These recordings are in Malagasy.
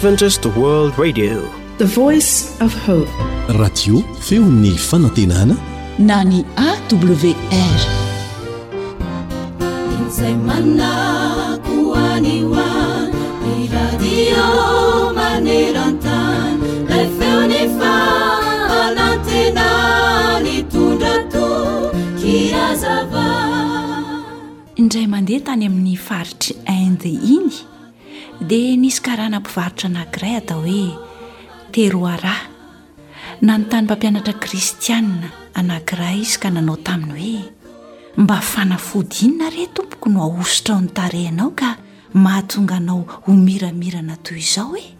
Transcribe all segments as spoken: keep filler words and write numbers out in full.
Adventist World Radio, the voice of hope. Radio feon'ny fanantenana na ny A W R. Insay manna kuaniwa ni radio manerantan la feoni fa anantena ni tundato kiazava. Indray mandeha tany amin'ny faritry Inde iny dia nisy karana mpivarotra anankiray atao hoe Teroara. Nanontany mpampianatra kristianina anankiray izy ka nanao taminy hoe mba fanafody inona re tompoko no ahositra ao ny tarehinao ka mahatonga anao ho miramirana toy izao e?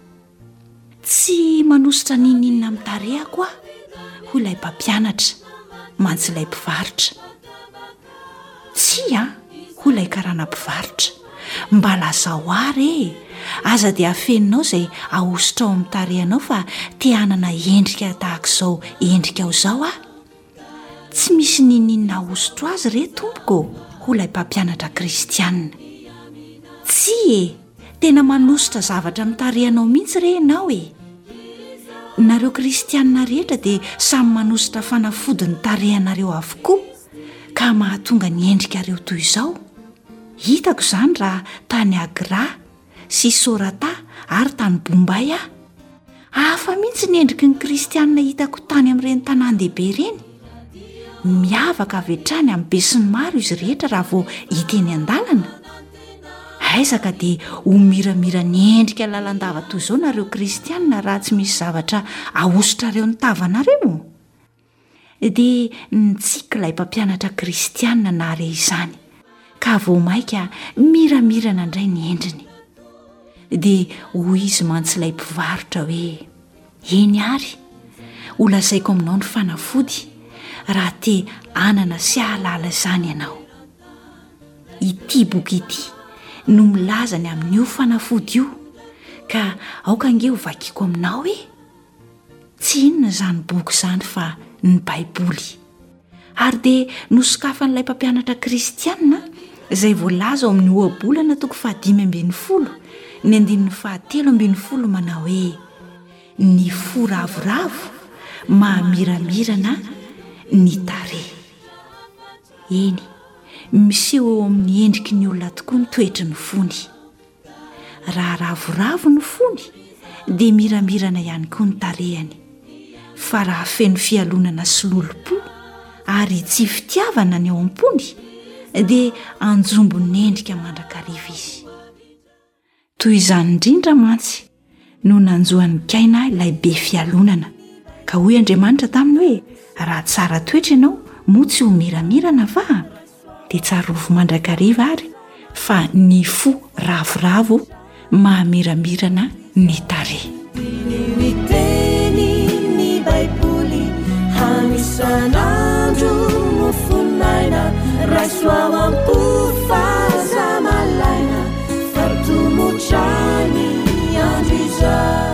Tsy manositra ninninona amin'ny tarehako aho, hoy ilay mpampianatra mantsy ilay mpivarotra. Tsy a, hoy ilay karana mpivarotra, mba lazao ary e, aza dia afeninao izay ahositra ao amin'ny tarehinao fa te hanana endrika tahaka izao endrika ao izao a. Tsy misy ninninona ahositro azy re tompoko, hoy ilay mpampianatra kristianina. Tsy e, tena manositra zavatra amin'ny tarehinao mihitsy re ianao e. Nareo kristianina rehetra dia samy manositra fanafody ny tarehinareo avokoa ka mahatonga ny endrikareo toy izao. Hitako izany raha tany Agra sy Sorata ary tany Bombay aho. Hafa mihitsy ny endriky ny kristianina hitako tany amin'ireny tanàn-dehibe ireny. Miavaka avy hatrany amin'ny be sy ny maro izy rehetra raha vao hita eny an-dalana. Aizaka dia ho miramira ny endrika lalandava toy izao nareo kristianina raha tsy misy zavatra ahositra ireo ny tavanareo. Dia nitsika ilay mpampianatra kristianina nahare izany ka vao maika miramirana indray ny endriny. Dia hoy izy mantsy ilay mpivarotra hoe eny ary, ho lazaiko aminao ny fanafody raha te anana sy ahalala izany ianao. Ity boky ity no milaza ny amin'io fanafody io ka aoka ange ho vakiako aminao e. Tsy inona izany boky izany fa ny Baiboly. Ary dia nosokafan'ilay mpampianatra kristianina izay voalaza ao amin'ny ohabolana toko fahadimy ambin'ny folo ny andininy fahatelo ambin'ny folo manao hoe ny fo ravoravo mahamiramirana ny tarehy. Eny, miseho eo amin'ny endriky ny olona tokoa ny toetry ny fony. Raha ravoravo ny fony dia miramirana ihany koa ny tarehany. Fa raha feno fialonana sy lolo-po ary tsy fitiavana ny ao am-pony dia anjombo ny endrika mandrakariva izy. Toy izany indrindra mantsy no nanjohan'ny kaina ilay be fialonana ka hoy Andriamanitra taminy hoe raha tsara toetra ianao moa tsy ho miramirana va dia tsarovo mandrakariva ary fa ny fo ravoravo mahamiramirana ny tarehy. Miteny ny Baiboly hanisan'andro mofonaina raisoao am-pofazamalaina fartomotrany andro izao.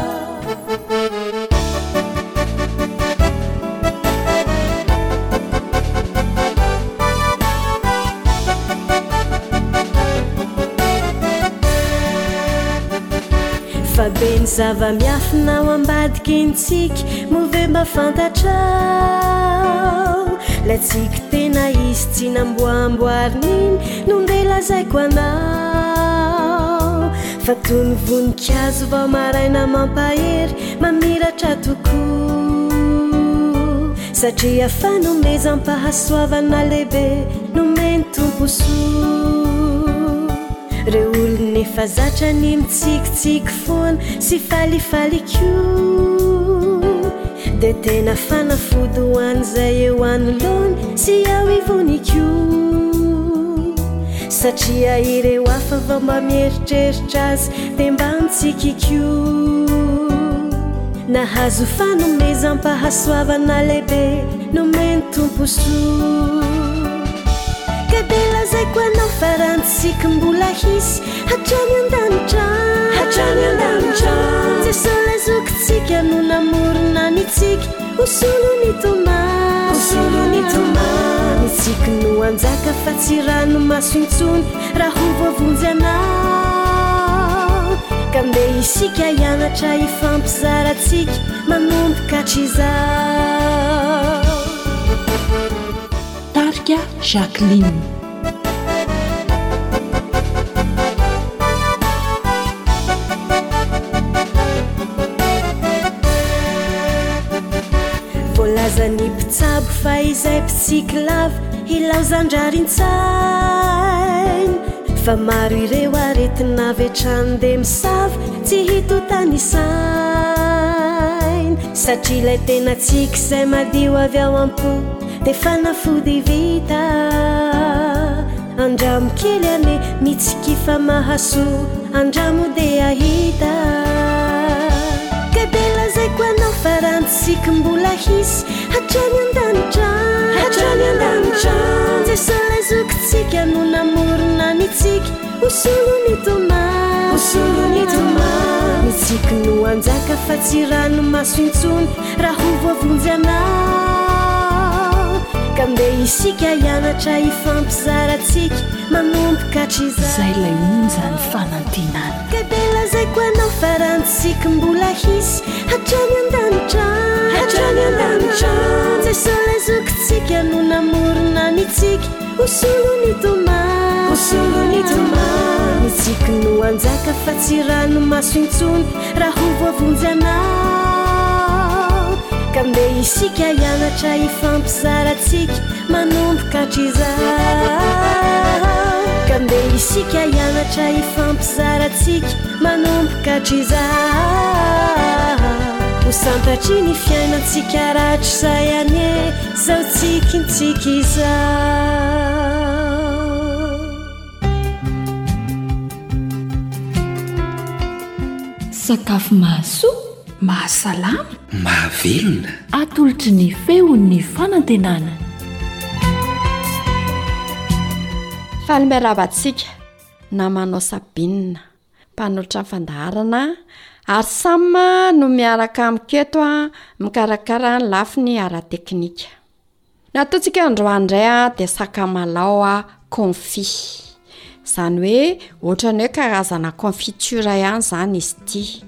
Fa beny zava-miafina ao ambadiky intsika move mba fantatrao la tsika tena izy tsy namboamboariny no ndeha lazaiko anao fa toy ny voninkazo vao maraina mampahery mamiratra tokoa satria fanomezam-pahasoavana lehibe nomeny tomposoa. Reo olona efa zatra ny mitsikitsiky foana sy falifaly koa dia tena fanafody ho an'izay eo anoloany sy ao ivony koa satria ireo hafa vao mba mieritreritra azy dia mba mitsika koa nahazo fanomezam-pahasoavana lehibe nomeny tomposoa. Ka dia lazaiko anao fa rantsika mbola hisy hatrany an-danitra hatrany an-danitra Jesosy lazokitsika no namorona nitsika usuluni toma usuluni toma nitsika no anjaka fa tsy rano maso intsony raha ho voavonjy anao ka mbe isika hianatra ifampizaratsika manomboka hatrizao. Tarika Jacqueline. Voalazany mpitsabo fa izay mpitsika lava ilaozandrarin-tsainy, fa maro ireo aretina vetrany de misava tsy hitotany sainy, satria ilay tena tsika izay madio avy ao am-po de fanafody vita. Andramo kely ane mitsikifa mahasoa, andramo de ahita. Ka bela zay ko anao farantsika mbola hisy hatrany an-danitrano, hatrany an-danitrano. Jesosy lezokitsika no namorona nitsika usuluni toma, usuluni toma. Nitsika no anjaka fa tsy rano maso intsony raha ho voavonjy anao. Ka mbe isika hianatra ifampizaratsika manomboka hatrizao. Zay lay onjany fanantenana. Ka bela zay ko anao farantsika mbola hisy hatrany an-danitrano, hatrany an-danitrano. Jesosy lezokitsika no namorona nitsika usuluni toma, usuluni toma. Nitsika no anjaka fa tsy rano maso intsony raha ho voavonjy anao. Ka mbe isika hianatra ifampizaratsika manomboka hatrizao. Ka mbe isika hianatra ifampizaratsika manomboka hatrizao. Ho santatry ny fiainantsika ratry zay ane zao tsikintsika izao. Sakafo mahasoa, mahasalama, mahavelona, atolotry ny feon'ny fanantenana. Falmerabatsika namanao Sabinina, mpanoatra fandaharana, ary Sama no miaraka amiketo a mikarakara ny lafiny ara-teknika. Nataontsika androandray a dia sakamalao a confit. Zany hoe ohatrany hoe karazana confiture ihany zany izy ity.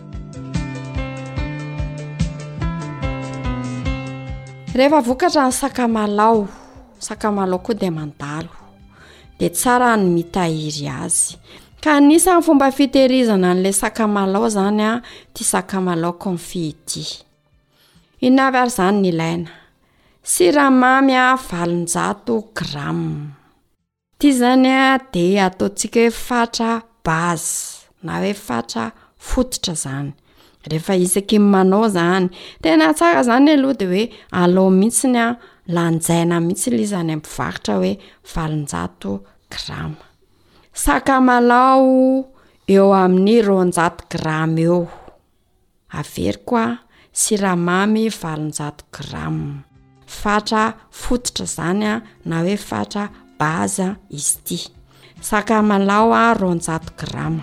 Rehefa vokatra ny sakamalao, sakamalao koa dia mandalo, dia tsara ny mitahiry azy. Ka anisan'ny fomba fitehirizana an'ilay sakamalao zany a ty sakamalao confit ity. Inavy ary zany ny ilaina: siramamy a valonjato grama. Ty zany a dia ataontsika hoe fatra base na hoe fatra fototra zany. Rehefa isaky manao zany, tena tsara zany aloha dia hoe alao mihitsiny a, lanjaina mihitsy ilay izany am-pivarotra hoe valonjato grama. Sakamalao eo amin'ny roanjato grama eo. Avery koa siramamy valonjato grama. Fatra fototra zany a na hoe fatra baza izy ity. Sakamalao a roanjato grama.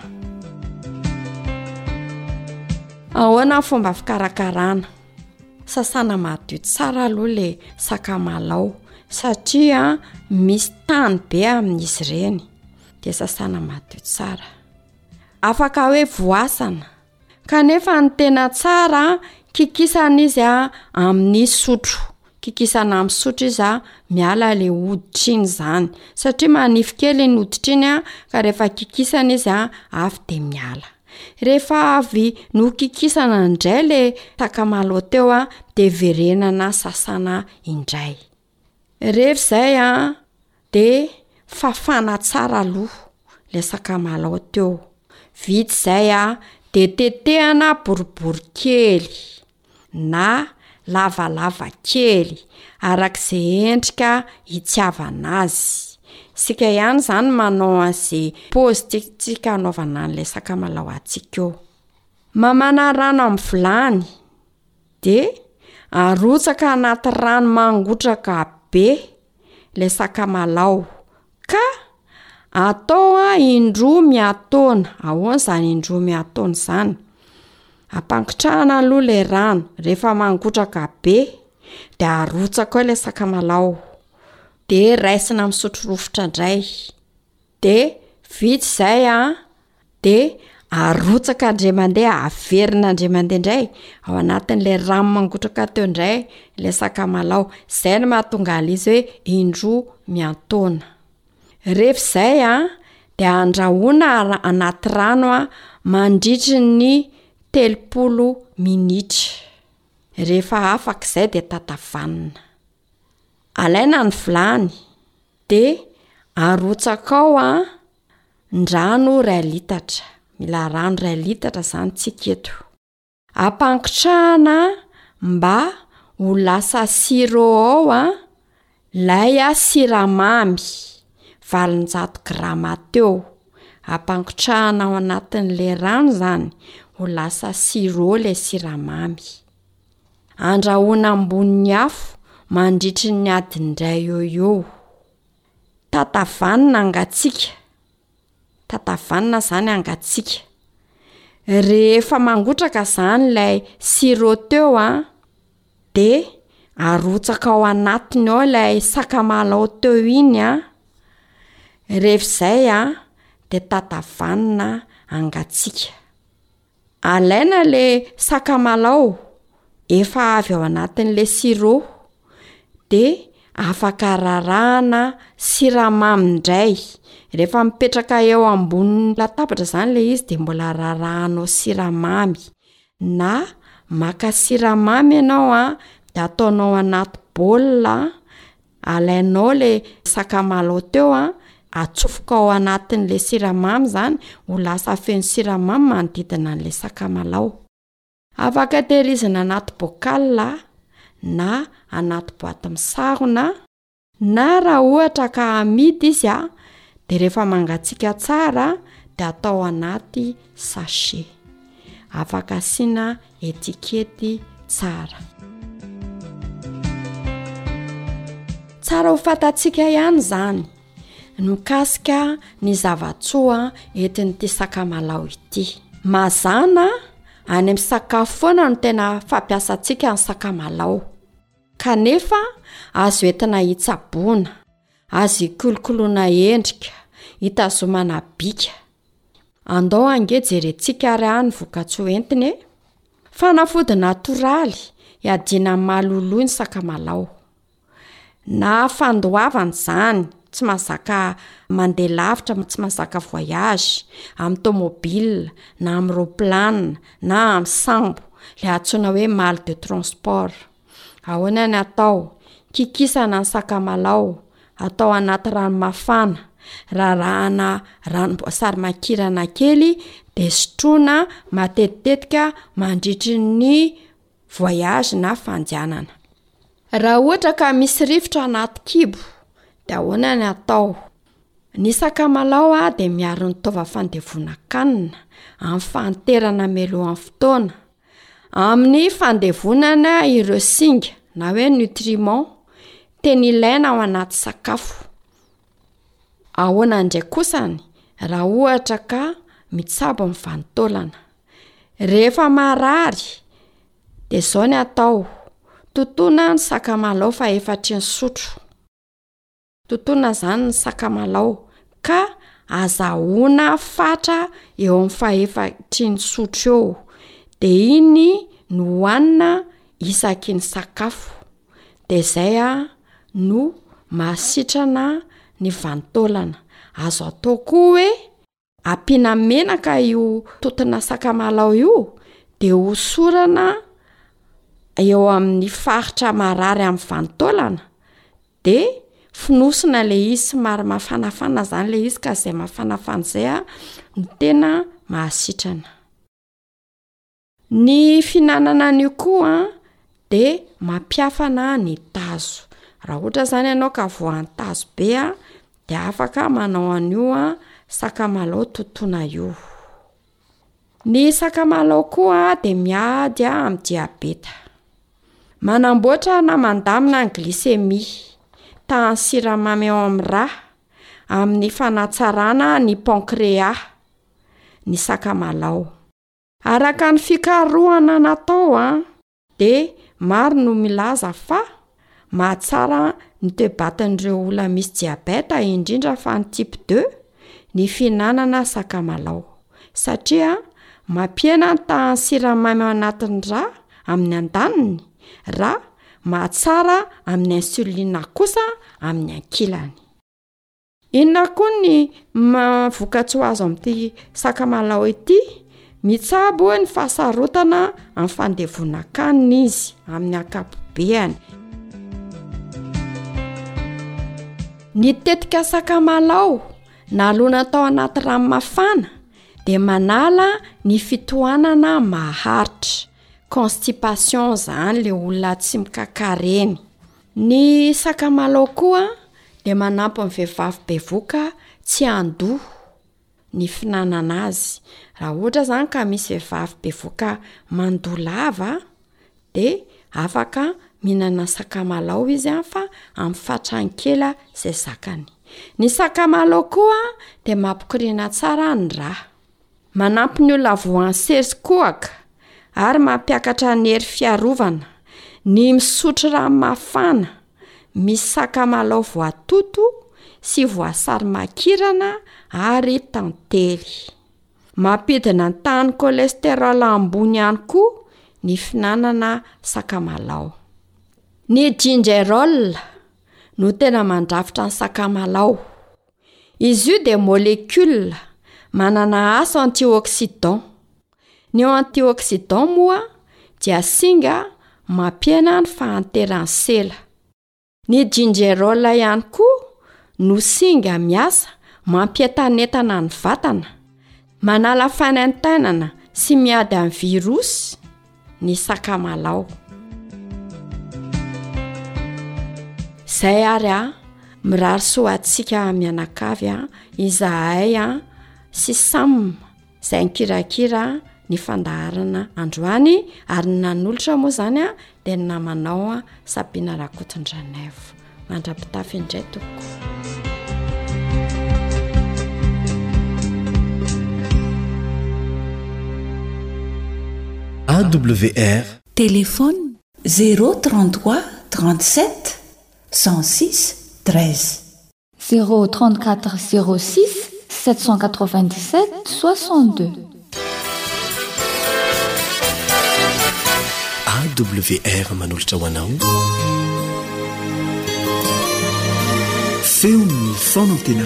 Ahoana fomba fikarakarana? Sasana madio tsara aloha le sakamalao satria misy tany be amin'izy ireny, dia sasana madio tsara. Afaka hoe voasana, kanefa ny tena tsara kikisana izy a amin'ny sotro. Kikisana amin'ny sotro izy a miala le hoditra iny zany, satria manify kely ny hoditra iny a, ka rehefa kikisana izy a avy de miala. Rehefa avy no kikisana indray le sakamalao teo a, de verenana sasana indray. Rehefa izay a de fafana tsara aloha le sakamalao teo. Vita izay a de tetehana boribory kely na lavalava kely arak'izay endrika hitiavana azy. Sika ihany zany manao azy pôzy tsika anaovana an'ilay sakamalao atsika eo. Mamana rano amin'ny vilany de arotsaka anaty rano mangotraka be le sakamalao, ka atao a indroa miataona. Ahoana zany indroa miataona zany? Ampangotrahana aloha le rano, rehefa mangotraka be de arotsaka ao le sakamalao, de raisina amin'ny sotro rovitra indray. De vita izay a de arotsaka andre mandeha averina andre mandeha indray ao anatin'ilay rano mangotraka teo indray ilay sakamalao. Izay no mahatonga izy hoe indroa miantoana. Rehefa izay a dia andrahoana anaty rano a mandritry ny telopolo minitra. Rehefa afaka izay dia tatavanina. Alaina ny vilany dia arotsaka ao a rano iray litatra. Mila rano iray litatra izany tsika eto. Ampangotrahana mba ho lasa sirop ao a lay a siramamy valonjato grama teo. Ampangotrahana ao anatin'ilay rano izany ho lasa sirop ilay siramamy. Andrahoana ambonin'ny afo mandritry ny adiny iray eo eo. Tatavanina angatsika. Tatavanina izany angatsika. Rehefa mangotraka izany ilay sirop teo a dia arotsaka ao anatiny ao ilay sakamalao teo iny a. Rehefa izay a dia tatavanina angatsika. Alaina ilay sakamalao efa avy ao anatin'ilay sirop dia afaka rarahana siramamy indray. Rehefa mipetraka eo ambony latabatra izany ilay izy dia mbola rarahanao siramamy. Na maka siramamy ianao a dia ataonao anaty baolina. Alainao ilay sakamalao teo a atsofoka ao anatin'ilay siramamy izany ho lasa feno siramamy manodidina an'ilay sakamalao. Afaka tehirizina anaty bocal na anaty boaty misarona, na raha ohatra ka amidy izy a dia rehefa mangatsiaka tsara dia atao anaty sachet. Afaka asiana etikety tsara. Tsara ho fantatsika ihany izany mikasika ny zavatsoa entin'ity sakamalao ity. Mazana any amin'ny sakafo foana no tena fampiasantsika ny sakamalao. Kanefa azo entina hitsaboana, azo hikolokoloana endrika, hitazomana bika. Andao ange jerentsika ary any vokatsoa entiny. Fanafody natoraly iadiana malolo ny sakamalao. Na fandoavana izany, tsy mahazaka mandeha lavitra, tsy mahazaka voyage amin'ny tomobile na amin'ny roplanina na amin'ny sambo, ilay antsoina hoe mal de transport. Ahoana ny atao? Kikisana ny sakamalao, atao anaty rano mafana, rarahana ranomboasary makirana kely dia sotroina matetitetika mandritry ny voyage na fandehanana. Raha ohatra ka misy rivotra anaty kibo dia ahoana ny atao? Ny sakamalao a dia miaro ny taova fandevona-kanina amin'ny fanterana melohan'ny fotoana, amin'ny fandevonana ireo singa na hoe nutriments tena ilaina ao anaty sakafo. Ahoana indray kosany raha ohatra ka mitsabo amin'ny vanitaolana? Rehefa marary dia izao ny atao: totoina ny sakamalao fa efatry ny sotro. Totoina izany ny sakamalao ka azahoana fatra eo amin'ny fahefatry ny sotro eo. Dia iny no hohanina isaky ny sakafo. Dia izay a no mahasitrana ny vanitaolana. Azo atao koa hoe ampiana menaka io totoina sakamalao io dia hosorana eo amin'ny faritra marary amin'ny vanitaolana dia finosina ilay izy somary mafanafana izany ilay izy, ka izay mafanafana izay a no tena mahasitrana. Ny finanana an'io koa dia mampiafana ny tazo. Raha ohatra izany ianao ka voan'ny tazo be a dia afaka manao an'io a sakamalao totoina io. Ny sakamalao koa dia miady amin'ny diabeta. Manamboatra na mandamina ny glycémie, tahan'ny siramamy ao amin'ny rà, amin'ny fanatsarana ny pancréas, ny sakamalao. Araka ny fikarohana natao a dia maro no milaza fa mahatsara ny toe-batan'ireo olona misy diabeta, indrindra fa ny type deux, ny finanana sakamalao. satria mampiena tahany siramamy anatin'ny ra amin'ny andaniny ra mahatsara amin'ny insuline kosa amin'ny ankilany. Inona koa ny vokatsoa azo amin'ity sakamalao ity? Mitsabo ny fahasarotana amin'ny fandevonankanina izy amin'ny akapobeany. Ny tetika sakamalao nalona tao anaty rano mafana dia manala ny fitohanana maharitra, constipation zany le olona tsy mikakareny. Ny sakamalao koa dia manampy amin'ny vehivavy bevoka tsy handoa ny finanana azy. Raha ohatra zany ka misy vehivavy bevoka mandoa lava dia afaka mihinana sakamalao izy fa amin'ny fatrany kely izay zakany. Ny sakamalao koa dia mampikoriana tsara ny ra. Manampy ny olona voan'ny sery kohaka ary mampiakatra ny hery fiarovana. Ny misotro rano mafana, misy sakamalao voatoto sy voasary makirana ary tantely. Mampidina ny tahan'ny cholesterol ambony ihany koa ny finanana sakamalao. Ny gingerol no tena mandrafitra ny sakamalao. Izy io dia molécule manana asa antioxydant. Ny antioxydant moa dia singa mampiena ny fahanteran'ny sela. Ny gingerol ihany koa no singa miasa mampientanetana ny vatana, manala fanantenana sy miady amin'ny virus ny sakamalao. Zay ary a mirary soatsika mianakavy a izahay a sy sam zay nkirakira ny fandaharana androany ary nanolotra moa zany a dia ny namanao a Sabina Rakotondranaivo. Mandrapitafy indray tompoko. A W R Téléphone zéro trente-trois trente-sept cent six treize zéro trente-quatre zéro six sept cent quatre-vingt-dix-sept soixante-deux. A W R manolotra ho anao feon'ny fonantena.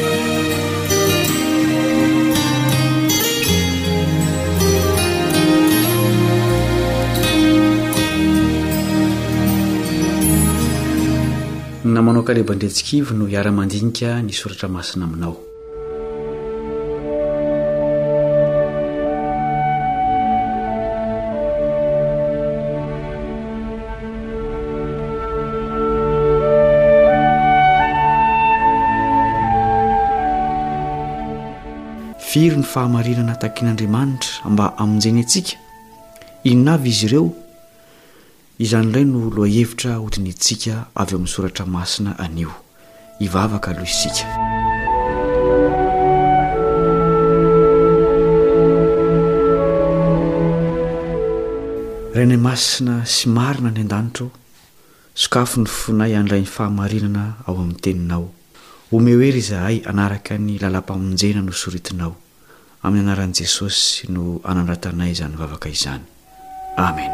namanao kalebandretsikivy no hiara-mandinika ny soratra masina aminao. Firy ny fahamarinana takin'Andriamanitra mba amonjeny antsika? Inona avy izy ireo? Izany iray no loahevitra hodiny antsika avy amin'ny soratra masina anio. Ivavaka aloha isika. Rainay masina sy marina ny an-danitra, sokafo ny fonay andray ny fahamarinana ao amin'ny teninao. Omeo hery izahay anaraka ny lalam-pamonjena no soritinao. Amin'ny anaran'i Jesosy no anandratanay izany vavaka izany. Amen.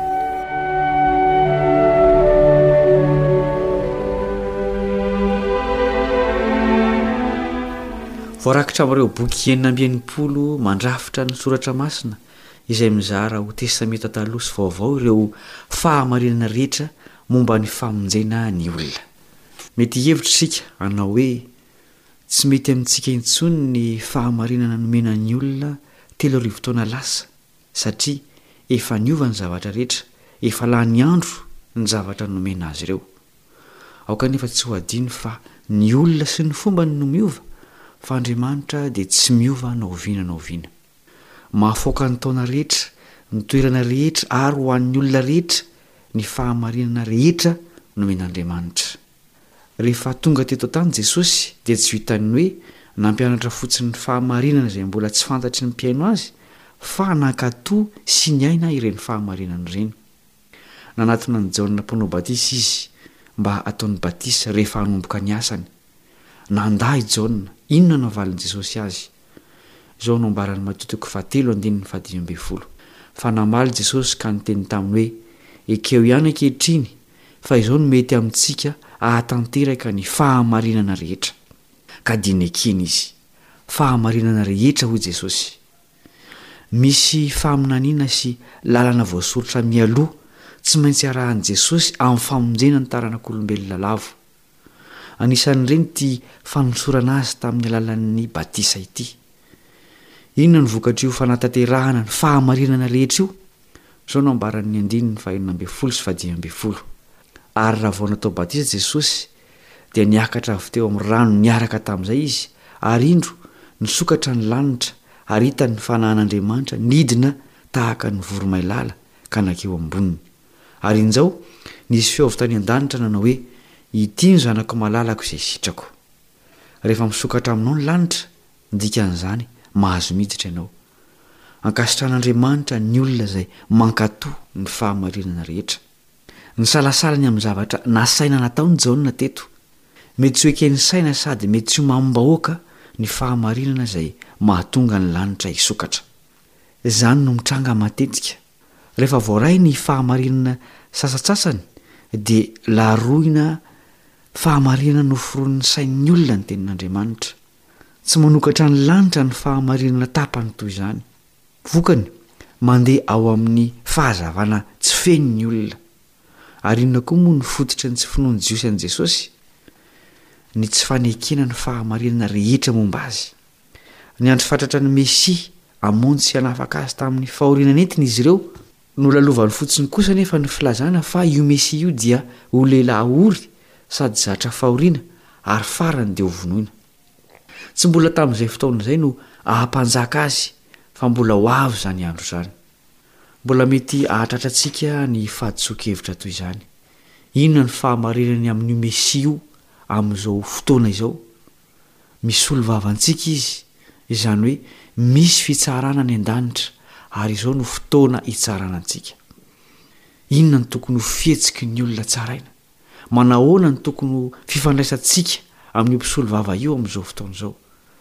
Voarakitra amin'ireo boky enina amby enimpolo mandrafitra ny soratra masina izay mizara ho testameta taloha sy vaovao ireo fahamarinana rehetra momba ny famonjena ny olona. Mety hevitra isika anao hoe tsy mety amintsika intsony ny fahamarinana nomena ny olona telo arivo taona lasa satria efa niova ny zavatra rehetra, efa lany andro ny zavatra nomena azy ireo. Ao kanefa tsy ho adino fa ny olona sy ny fomba ny no miova, fa Andriamanitra dia tsy miova na oviana na oviana. Mahafoaka ny taona rehetra, ny toerana rehetra ary ho an'ny olona rehetra ny fahamarinana rehetra nomen'Andriamanitra. Rehefa tonga teto tany Jesosy dia tsy hitany hoe nampianatra fotsiny ny fahamarinana izay mbola tsy fantatry ny mpiaino azy, fa nankatoa sy ny aina ireny fahamarinana ireny. Nanatona ny Jaona mpanao batisa izy mba ataony batisa rehefa hanomboka ny asany. Nandahy Jaona, inona navalin'i Jesosy azy? zao nombarany matotoko fahatelo andininy fahadimy amby folo fa namaly Jesosy ka niteny taminy hoe ekeo ihany ankehitriny fa izao no mety amintsika ahatanteraka ny fahamarinana rehetra ka diny ekeny izy fahamarinana rehetra hoy Jesosy. Misy faminaniana sy lalana voasoratra mialoha tsy maintsy arahan'i Jesosy amin'ny famonjena ny taranak'olombelona lavo. Anisan'ireny ty fanosorana azy tamin'ny alalan'ny batisa ity. Inona ny vokatra io fanatanterahana ny fahamarinana rehetra io? Zao no ambaran'ny andininy fahenina amby folo sy fadimy amby folo. Ary raha vao natao batisa Jesosy dia niakatra avy teo amin'ny rano niaraka tamin'izay izy, ary indro nisokatra ny lanitra ary hitany fanahan'Andriamanitra nidina tahaka ny voromailala ka nakeo amboniny. Ary injao nisy feo avy tany an-danitra nanao hoe ity ny zanako malalako izay sitrako. Rehefa misokatra aminao ny lanitra, dikan'izany mahazo miditra ianao. Ankasitran'Andriamanitra ny olona izay mankatoa ny fahamarinana rehetra. Ny salasalany amin'ny zavatra nasaina nataony Jaona teto. Mety tsy hoeken'ny saina sady mety tsy mambahoaka ny fahamarinana izay mahatonga ny lanitra hisokatra. Izany no mitranga matetika. Rehefa voaray ny fahamarinana sasatsasany dia laroina fahamarinana noforoan'ny sain'ny olona ny tenin'Andriamanitra. Tsy manokatra ny lanitra ny fahamarinana tapany toy izany. Vokany mandeha ao amin'ny fahazavana tsy fen'ny olona. Ary inona koa moa ny fototra ny tsy finoany Jiosy an'i Jesosy? Ny tsy fanekena ny fahamarinana rehetra momba azy. Ny andro fatratra ny Mesia hamonjy sy hanafaka azy tamin'ny fahoriana nentina izy ireo no lalovany fotsiny kosa nefa ny filazana fa io Mesia io dia ho lehilahy ory sady zatra fahoriana ary farany dia ho vonoina. Tsy mbola tamin'izay fotoana izay no ahampanjaka azy fa mbola ho avy izany andro izany. Mbola mety ahatratratsika ny fahadiso-kevitra toy izany. Inona ny fahamarinany amin'io Mesia io amin'izao fotoana izao? Misy olo vavantsika izy, izany hoe misy fitsarana ny an-danitra ary izao no fotoana hitsarana antsika. Inona ny tokony ho fihetsiky ny olona tsaraina? Manahoana ny tokony ho fifandraisantsika amin'ny mpisolo vava io amin'izao fotoana izao?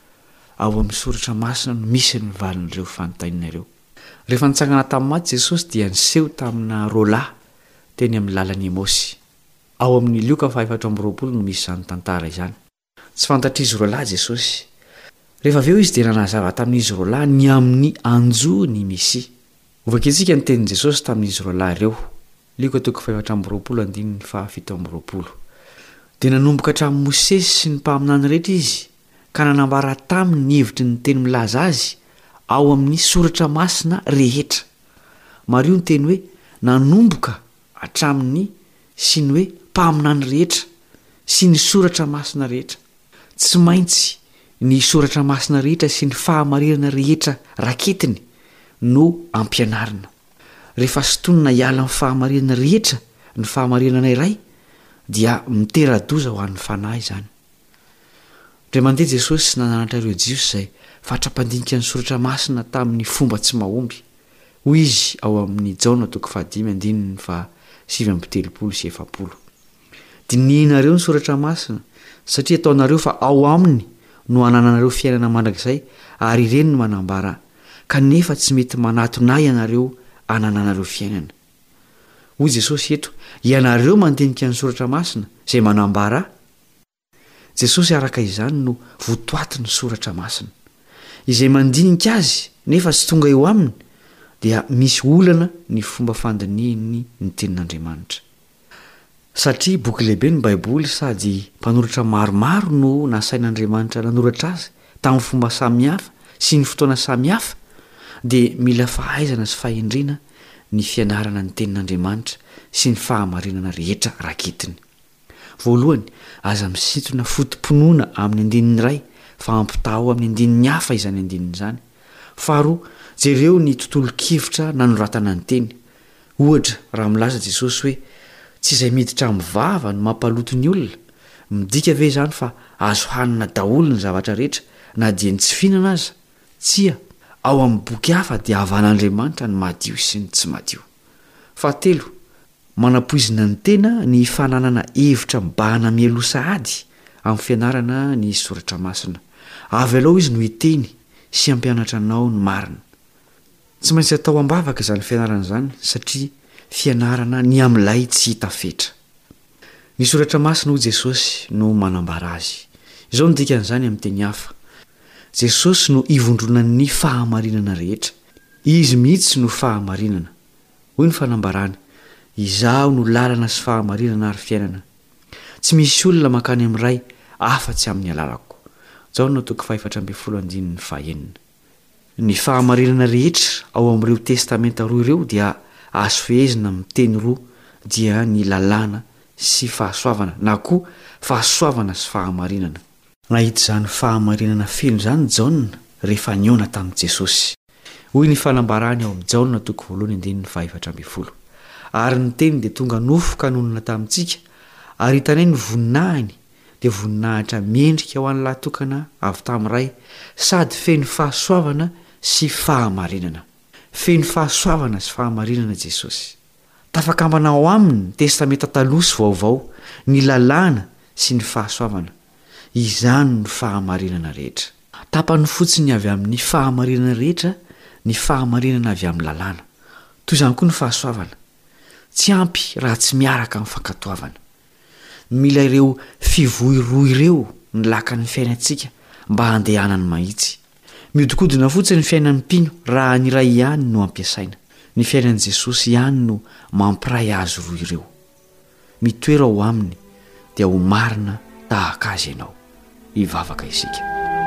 Ao amin'ny soratra masina no misy ny valin'ireo fanontaniana ireo. Rehefa nitsangana tamin'ny maty Jesosy dia niseho tamina roalahy teny amin'ny lalany Emosy. Ao amin'ny Lioka fahaefatra amby roapolo no misy izany tantara izany. Tsy fantatr'izy roalahy Jesosy. Rehefa avy eo izy dia nanazava tamin'izy roalahy ny amin'ny anjo ny Mesia. Ovaketsika ny tenin'i Jesosy tamin'izy roalahy ireo. Lioka toko fahaefatra amby roapolo andininy fahafito amby roapolo. Dia nanomboka hatramin'ny Mosesy sy ny mpaminany rehetra izy ka nanambara taminy ny hevitry ny teny milaza azy ao amin'ny soratra masina rehetra. Mario ny teny hoe nanomboka hatramin'ny sy ny hoe mpaminany rehetra sy ny soratra masina rehetra. Tsy maintsy ny soratra masina rehetra sy ny fahamarinana rehetra raketiny no ampianarina. Rehefa sotonina hiala amin'ny fahamarinana rehetra ny fahamarinana iray dia mitera-doza ho an'ny fanahy izany. Ndray mandeha Jesosy sy nananatra ireo Jiosy izay fatra-pandinika ny soratra masina tamin'ny fomba tsy mahomby. Hoy izy ao amin'ny Jaona toko fahadimy andininy fa sivy amby telopolo sy efapolo. Dinihinareo ny soratra masina satria ataonareo fa ao aminy no hanananareo fiainana mandrakizay ary ireny no manambara kanefa tsy mety manatonay ianareo hanananareo fiainana. Hoy Jesosy eto, ianareo mandinika ny soratra masina izay manambara. Jesosy araka izany no votoaty ny soratra masina. Izay mandinika azy nefa tsy tonga eo aminy dia misy olana ny fomba fandinihiny ny tenin'Andriamanitra. Satria boky lehibe ny Baiboly sady mpanoratra maromaro no nasain'Andriamanitra nanoratra azy tamin'ny fomba samihafa sy ny fotoana samihafa dia mila fahaizana sy fahendrena ny fianarana ny tenin'Andriamanitra sy ny fahamarinana rehetra raketiny. Voalohany, aza misintona fotom-pinoana amin'ny andininy iray fa ampitaho amin'ny andininy hafa izany andininy izany. Faharoa, jereo ny tontolo-kevitra nanoratana ny teny. Ohatra, raha milaza Jesosy hoe tsy izay miditra amin'ny vava no mampaloto ny olona, midika ve izany fa azo hanina daholo ny zavatra rehetra na dia ny tsy fihinana aza? Tsia, ao amin'ny boky hafa dia havan'Andriamanitra ny madio sy ny tsy madio. Fahatelo, manapoizina ny tena ny fananana hevitra mibahana mielosa ady amin'ny fianarana ny soratra masina. Avy alao izy no hiteny sy ampianatra anao ny marina. Tsy maintsy atao ambavaka izany fianarana izany satria fianarana ny amin'ilay tsy hita fetra. Ny soratra masina ho Jesosy no manambara azy. Izao no dikan'izany amin'ny teny hafa. Jesosy no ivondronan'ny fahamarinana rehetra. Izy mihitsy no fahamarinana. Hoy ny fanambarany, izaho no lalana sy fahamarinana ary fiainana. Tsy misy olona mankany amin'iray afa-tsy amin'ny alalako. Jaona toko fahaefatra ambin'ny folo andininy fahaenina. Ny fahamarinana rehetra ao amin'ireo testamenta roa ireo dia azo fehezina amin'ny teny roa dia ny lalàna sy fahasoavana na koa fahasoavana sy fahamarinana. Nahita izany fahamarinana feno izany Jaona rehefa niona tamin'i Jesosy. Hoy ny fanambarany ao amin'ny Jaona toko voalohany andininy fahaefatra ambin'ny folo. Ary ny teny dia tonga nofoka nonona tamintsika ary hitanay ny voninahiny dia voninahitra miendrika ho an'ny lahatokana avy tamin'iray sady feno fahasoavana sy fahamarinana. Feno fahasoavana sy fahamarinana Jesosy. Tafakambana ao aminy ny testamenta taloha sy vaovao ny lalàna sy ny fahasoavana. Izany ny fahamarinana rehetra. Tapany fotsiny avy amin'ny fahamarinana rehetra ny fahamarinana avy amin'ny lalàna. Toy izany koa ny fahasoavana. Tsy ampy raha tsy miaraka amin'ny fankatoavana. Mila ireo fivoy roa ireo ny lakan'ny fiainantsika mba handehanany mahitsy. Miodikodina fotsiny ny fiainan'ny mpino raha ny iray ihany no ampiasaina. Ny fiainan'i Jesosy ihany no mampiray azy roa ireo. Mitoera ao aminy dia ho marina tahaka azy ianao. Hivavaka isika.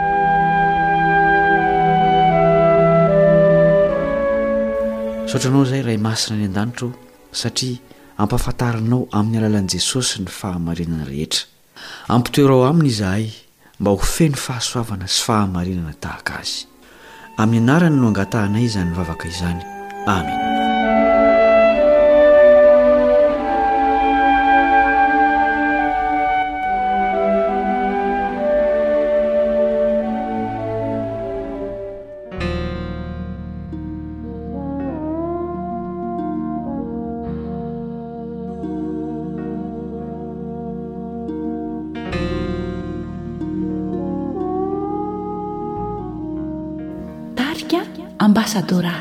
Saotranao izay ray masina ny an-danitro satria ampahafantaranao amin'ny alalan'i Jesosy ny fahamarinana rehetra. Ampitoera ao aminy izahay mba ho feno fahasoavana sy fahamarinana tahaka azy. Amin'ny anarany no angatahanay izany vavaka izany. Amen. Ambassadora.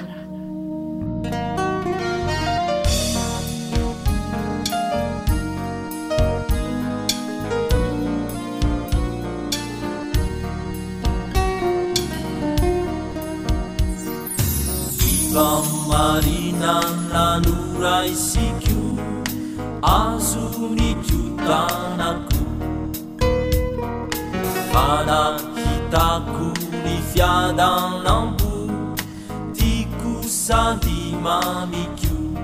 Iva marina nanura isiku azuni jutanako Fana hitaku ni fiadanambu Sadi mamikyu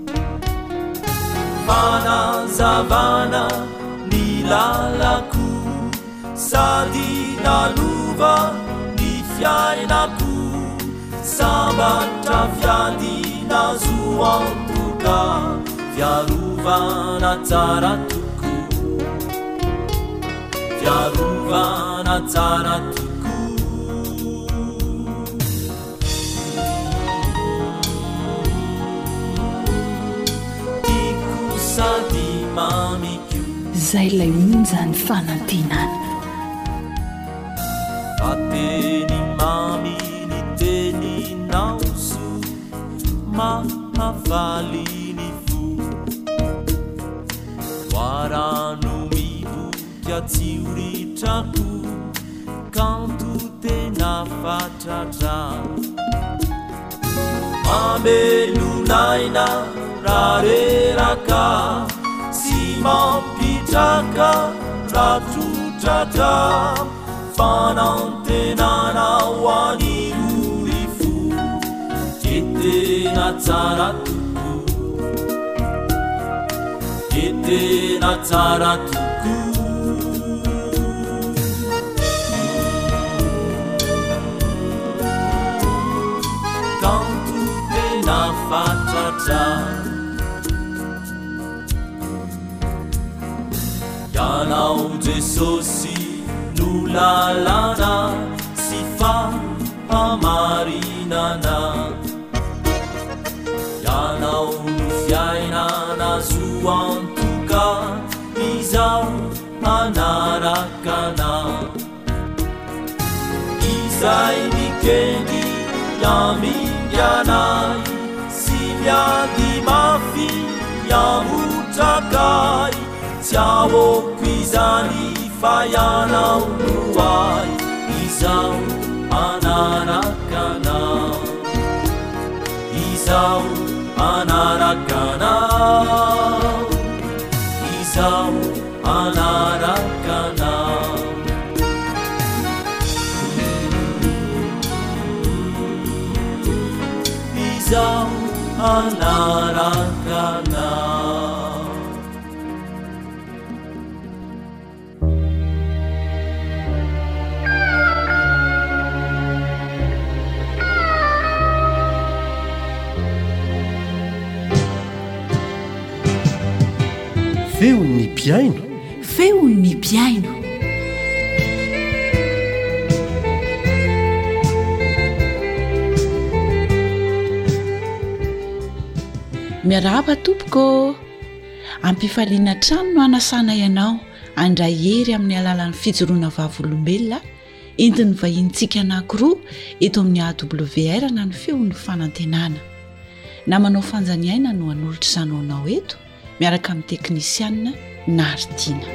Fana zavana nilalaku Sadi naluva ni fiainaku Sabata fiadi nazuantuka Fiaruvana tsaratuku Fiaruvana tsaratuku Zay lay onjany fanantenana. Ateny mami ny teny naoso mahavaly ny fo Warano mivoka tsy horitrako kanto tena fatratra Mamelunaina rareraka si mampitraka ratutratra fanantenana ho any orifo ketena tsara toko ketena tsara toko kanto tena fatratra Yanao Jesosy no lalana sy fahamarinana Yanao no fiainana zo antoka izaho anarakana Izay keny yamingyanay sy miady mafy yamotrakay tsy ahoko izany fa ianao no ay izao anarakanao izao anarakanao izao anarakanao izao anarakanao. feon'ny piaino feon'ny piaino miarahaba tompoko ampifaliana trano no anasana ianao andray hery amin'ny alalan'ny fijoroana vavolombelona entiny vahintsika anankiroa eto amin'ny A W R na ny feon'ny fanantenana na manao fanjaniaina no anolotra izanaonao eto miaraka amin'ny teknisianina Nardina.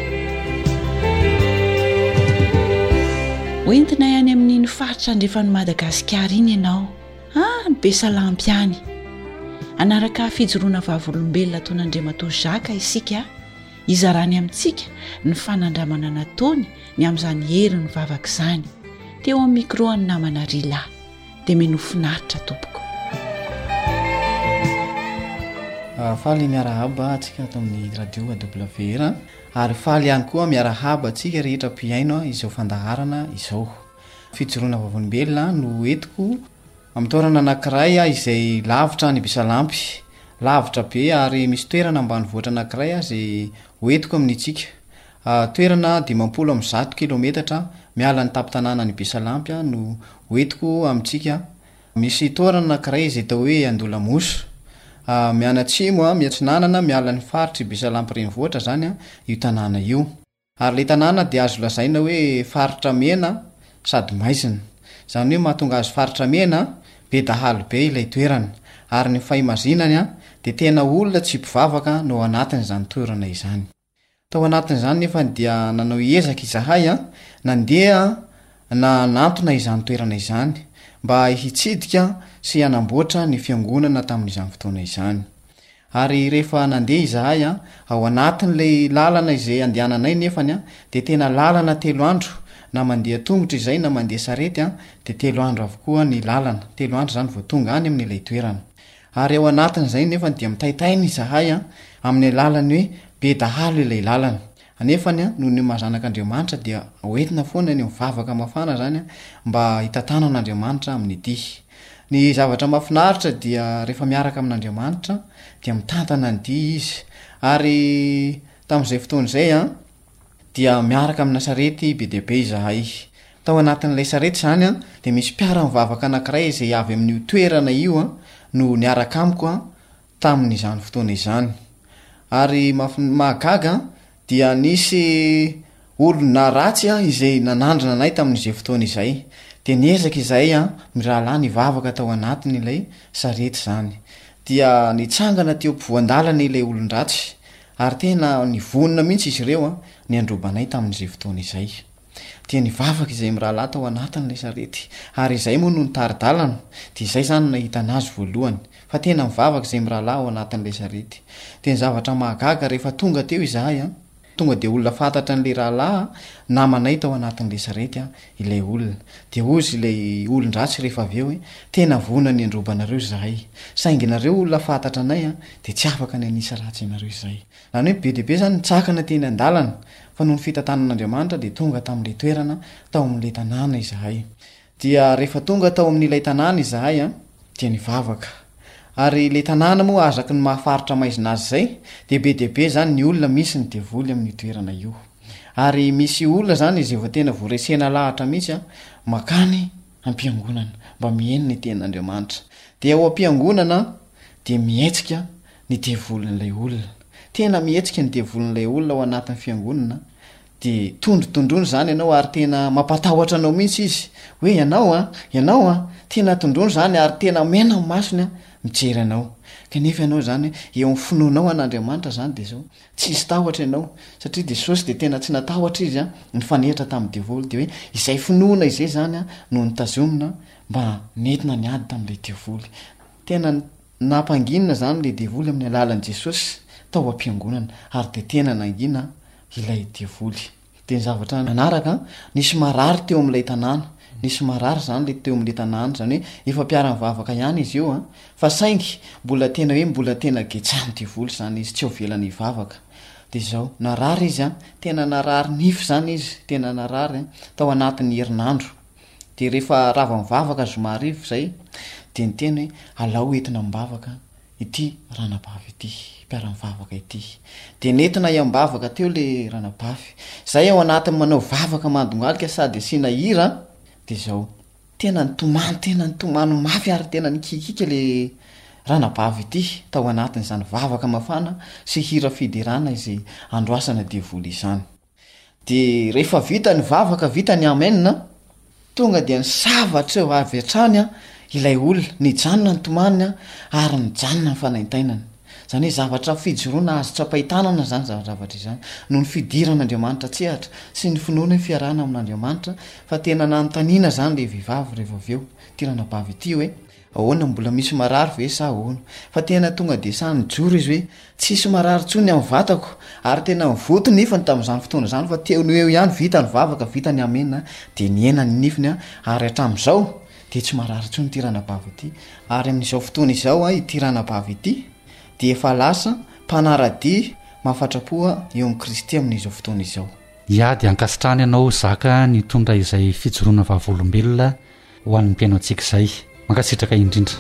Hoentina ihany amin'iny faritra andrefany Madagasikara iny ianao ah ny be salampy ihany anaraka fijoroana vavolombelona taon'Andriamatoa Jaka isika izarany amintsika ny fanandramana nataony ny amin'izany hery ny vavaka izany teo amin'ny micro ny namana Rila dia meno finaritra tompoko. Faly miarahaba atsika ato amin'ny radio A W R ary faly ihany koa miarahaba atsika rehetra piaino izao fandaharana izao fijoroana vavolombelona no etiko amin'ny toerana anankiray izay lavitra ny Bisalampy lavitra be ary misy toerana ambanivohitra anankiray izay hoentiko amin'itsika toerana dimampolo amin'ny zato kilometatra miala ny tampon-tanàna ny Bisalampy no hoentiko amintsika. Misy toerana anankiray izay atao hoe Andolamoso mianatsimo miatsinanana miala ny faritra Bisalampy renivohitra zany io tanàna io ary le tanàna dia azo lazaina hoe faritra mena sady maizina zany hoe mahatonga azy faritra mena be dahalo be ilay toerana ary ny fahimazinany a dia tena olona tsy mpivavaka no anatin' izany toerana izany. Tao anatin'izany nefa dia nanao ezaka izahay a nandeha na nantona izany toerana izany mba hitsidika sy hanamboatra ny fiangonana tamin'izany fotoana izany. Ary rehefa nandeha izahay a ao anatin'ilay lalana izay andehananay nefany a dia tena lalana telo andro na mandeha tongotra izay na mandeha sarety a dia telo andro avokoa ny lalana telo andro zany vao tonga any amin'ilay toerana. Ary ao anatin'izay nefa dia mitaitaina izahay a amin'ny lalany hoe be dahalo ilay lalana anefany a noho ny mahazanak'Andriamanitra dia hoentina foana ny mivavaka mafana zany a mba hitantanan'Andriamanitra amin'ny dihy. Ny zavatra mahafinaritra dia rehefa miaraka amin'Andriamanitra dia mitantana ny dihy izy ary tamin'izay fotoana izay a dia miaraka amina sarety be dia be izahay. Tao anatin'ilay sarety zany a dia misy mpiara mivavaka anankiray izay avy amin'io toerana io a no niaraka amiko a tamin'izany fotoana izany. Ary mahagaga dia nisy olona ratsy a izay nanandrina anay tamin'izay fotoana izay dia niezaka izahay a mirahalahy nivavaka tao anatin'ilay sarety zany dia nitsangana teo ampovoan-dalana ilay olon-dratsy ary tena nivonina mihitsy izy ireo a ny androbanay tamin'izay fotoana izay dia nivavaka izay mirahalahy tao anatin'ilay sarety ary izay moa no nitaridalana dia izay zany nahita anazy voalohany fa tena mivavaka izay mirahalahy ao anatin'ilay sarety. Dia ny zavatra mahagaga rehefa tonga teo izahay a tonga dia olona fantatra n'ilay rahalahy namanay tao anatin'ilay sarety a ilay olona dia ozy ilay olon-dratsy rehefa avy eo hoe tena vona ny androbanareo izahay saingy nareo olona fantatra anay a dia tsy afaka ny anisa ratsy ianareo izay. Zany hoe be dia be zany nitsakana teny an-dalana fa noho ny fitantanan'Andriamanitra dia tonga tamin'ilay toerana tao amin'ilay tanàna izahay. Dia rehefa tonga tao amin'ilay tanàna izahay a dia nivavaka ary ilay tanàna moa azaky ny mahafaritra maizina azy zay dia be dia be zany ny olona misy ny devoly amin'ny toerana io ary misy olona zany izay vao tena voaresena lahatra mihitsy a makany am-piangonana mba mihaino ny tenin'Andriamanitra. Dia ao am-piangonana dia mietsika ny devolin'ilay olona tena mietsika ny devolin'ilay olona ao anatin'ny fiangonana de tondrotondrony zany ianao ary tena mampatahotra anao mihitsy izy hoe ianao a ianao a tena tondrony zany ary tena mena ny masony a mijery anao kanefa ianao zany eo am'finoanao an'andriamanitra zany de zao tsisy tahotra ianao satria de sosy de tena tsy natahotra izy a nyfanehitra tamin'ny devoly de hoe izay finoana izay zany a no nitazomina mba nentina ny ady tamin'le devoly tena nampanginina zany le devoly amin'ny alalan'i jesosy tao am-piangonana ary de tena nangina ilay devoly de ny zavatra nanaraka nisy marary teo amin'ilay tanàna nisy marary zany le teo amin'le tanàna zany hoe efa mpiara-mivavaka ihany izy io a fa saingy mbola tena hoe mbola tena getsany devoly zany izy tsy ho velany hivavaka de zao narary izy a tena narary nify zany izy tena narary tao anatin'ny herinandro de rehefa rava mivavaka zomarivo zay de ny tena hoe alao entina mivavaka ity ranabavy ity mpiara-mivavaka ity de nentina iambavaka teo le ranabavy zay ao anatin'ny manao vavaka mandongalika sady asina hira de zao tena nitomany tena nitomany mafy ary tena nikikika le ranabavy ity tao anatin'izany vavaka mafana sy hira fiderana izay androasana devoly izany de rehefa vita ny vavaka vita ny amenina tonga dia ny savatra eo avy hatrany a ilay olona nijanona ny tomanina ary nijanona ny fanaintainana zany hoe zavatra fijoroana azo trapahitanana zany zavatra izany no ny fidiran'andriamanitra tsehatra sy ny finoana ny fiarahana amin'andriamanitra fa tena nanontaniana zany le vehivavy rehefa avy eo ty ranabavy ity hoe ahoana mbola misy marary ve sa ahoana fa tena tonga de sa nijoro izy hoe tsisy marary tsony amin'ny vatako ary tena mivoto nifany tamin'izany fotoana zany fa teony eo ihany vita ny vavaka vita ny amenina de niena ny nifiny a ary hatramin'izao de tsy marary tsony ty ranabavy ity ary amin'izao fotoana izao a ity ranabavy ity de efa lasa mpanarady mahafatrapoa eo amin'ny kristy amin'izao fotoana izao ia de ankasitrany ianao zaka nitondra izay fijoroana vavolombelona ho an'ny mpiaino antsika izay mankasitraka indrindra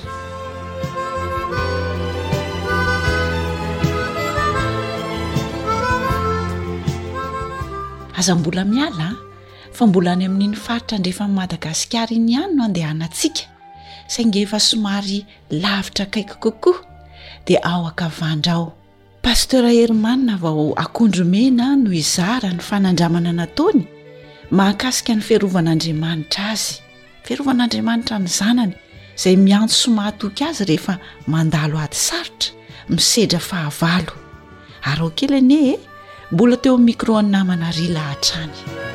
aza mbola miala fa mbola any amin'iny faritra ndrehefa Madagasikara iny ihany no andehanantsika saingy efa somary lavitra kaiky kokoa de ao akavandrao Pasteur Hermanna vao akondromena no izara ny fanandramana nataony mahakasika ny fiarovan'Andriamanitra azy fiarovan'Andriamanitra ny zanany izay miantso sy mahatoky azy rehefa mandalo ady sarotra misedra fahavalo ary ao kely anie e mbola teo amin'ny micro any namana Rila hatrany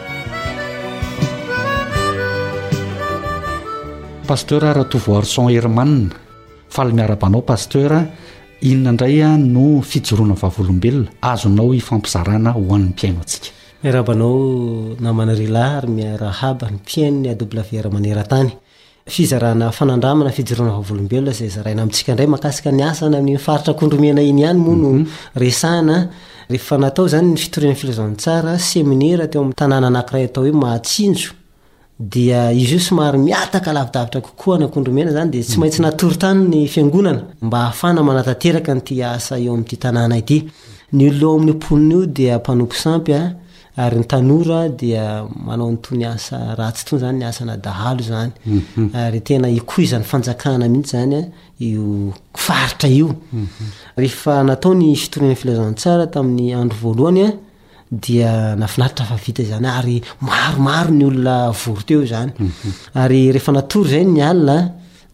Pasteur Ratovo Arson Hermanna faly miarabanao Pasteur inona indray no fijoroana vavolombelona azonao ifampizarana ho an'ny mpiaino antsika miarabanao namana Rila ary miarahaba ny mpiainony A W R maneran-tany fizarana fanandramana fijoroana vavolombelona izay zaraina amintsika indray makasika ny asana amin'ny faritra kondromena iny ihany moa no resana rehefa natao zany ny fitoriana filazantsara seminaire teo amin'ny tanàna anankiray atao hoe Mahatsinjo dia izy io somary miataka lavidavitra kokoa ny akondromena zany de tsy maintsy natory tany ny fiangonana mba ahafana manatanteraka nyty asa eo amin'ity tanàna ity ny olona eo amin'ny amponiny io dia mpanompo sampy a ary ny tanora dia manao nytony asa ratsy tony zany ny asana dahalo zany mm-hmm. ary tena ikoizany fanjakana mihitsy zany io faritra io mm-hmm. rehefa natao ny fitoriana filazantsara tamin'ny andro voalohany a dia nafinaritra fa vita zany ary maromaro ny olona vory teo zany mm-hmm. ary rehefa natory zay ny alina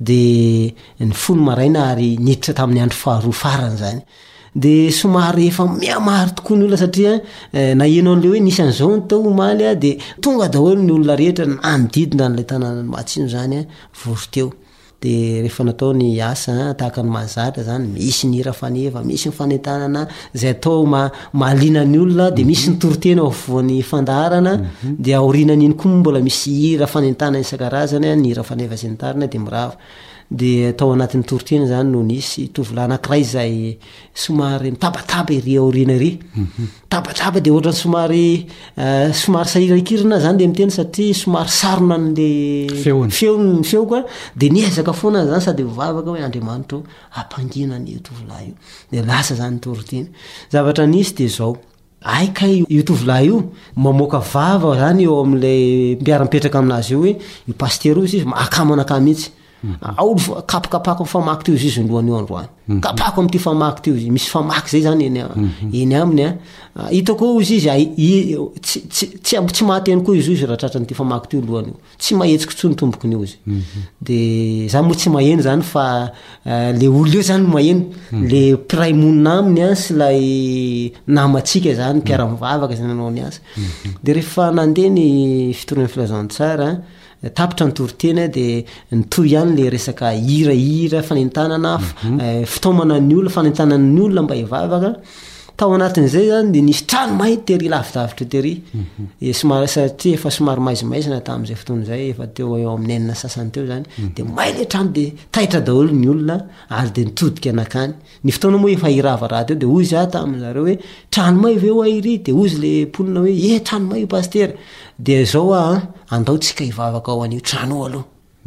de ny folo maraina ary niditra tamin'ny andro faharoa farany zany de somary efa miamary tokoa ny olona satria eh, na eno an'le hoe nisy an'izao ny tao omaly a de tonga daholo ny olona rehetra nanodidina n'ilay tanàna Mahatsino zany a vory teo de rehefa natao ny asa tahaka ny mahazatra zany misy ny hira faneva misy ny fanentanana zay atao ma mahaliana ny olona de misy ny toritena ao afovoan'ny fandaharana mm-hmm. de aorinan'iny koa mbola misy hira fanentana isan-karazany ny hira faneva sy ny tarina de mirava de atao anatin'ny toritena zany no nisy tovolahy anankiray zay somary mitabataba iry aoriana iry mm-hmm. tabataba de ohatrany somary uh, somary sahirakirina zany de miteny satria somary sarona n'le feony feo koa de niezaka foana zany sady mivavaka hoe Andriamanitra ampangina ny tovolahy io de lasa zany toritena zavatra nisy de zao aika io tovolahy io mamoaka vava zany eo amin'le mpiara-mipetraka aminazy io hoe io paster io izy makamo anakamy mihitsy ao kapakapako famaky teo izy izy nlohany io androany kapako am'ty famaky teo izy misy famaky zay zany eny eny aminy a hitako izy izy tsy tsy mahateny koa izy izy raha tratran'ty famaky teo lohany io tsy mahetsika tso ny tombokony io izy de za moa tsy maheno zany fa le olo eo zany maheno le piray monina aminy a sy lay namatsika zany mpiara-mivavaka zany anao ny asa de rehefa nandeha ny fitorany filazantsara tapitra ny toriteny de nitoy ihany le resaka hirahira fanentanana fitaomana ny olona fanentanany olona mba hivavaka tao anatin'izay zany de nisy trano mahay tery lavidavitra tery somary satria efa somary maizimaizina tamin'izay fotoana zay efa teo eo amin'ny enina sasany teo zany de mahay le trano de taitra daholo ny olona ary de nitodika anakany ny fotoana moa efa hirava raha teo de ozy a tamin'zareo hoe trano may ve ho airy de ozy le mponina hoe e trano may io paster de zao a andao tsika hivavaka ao an'io trano ao aloha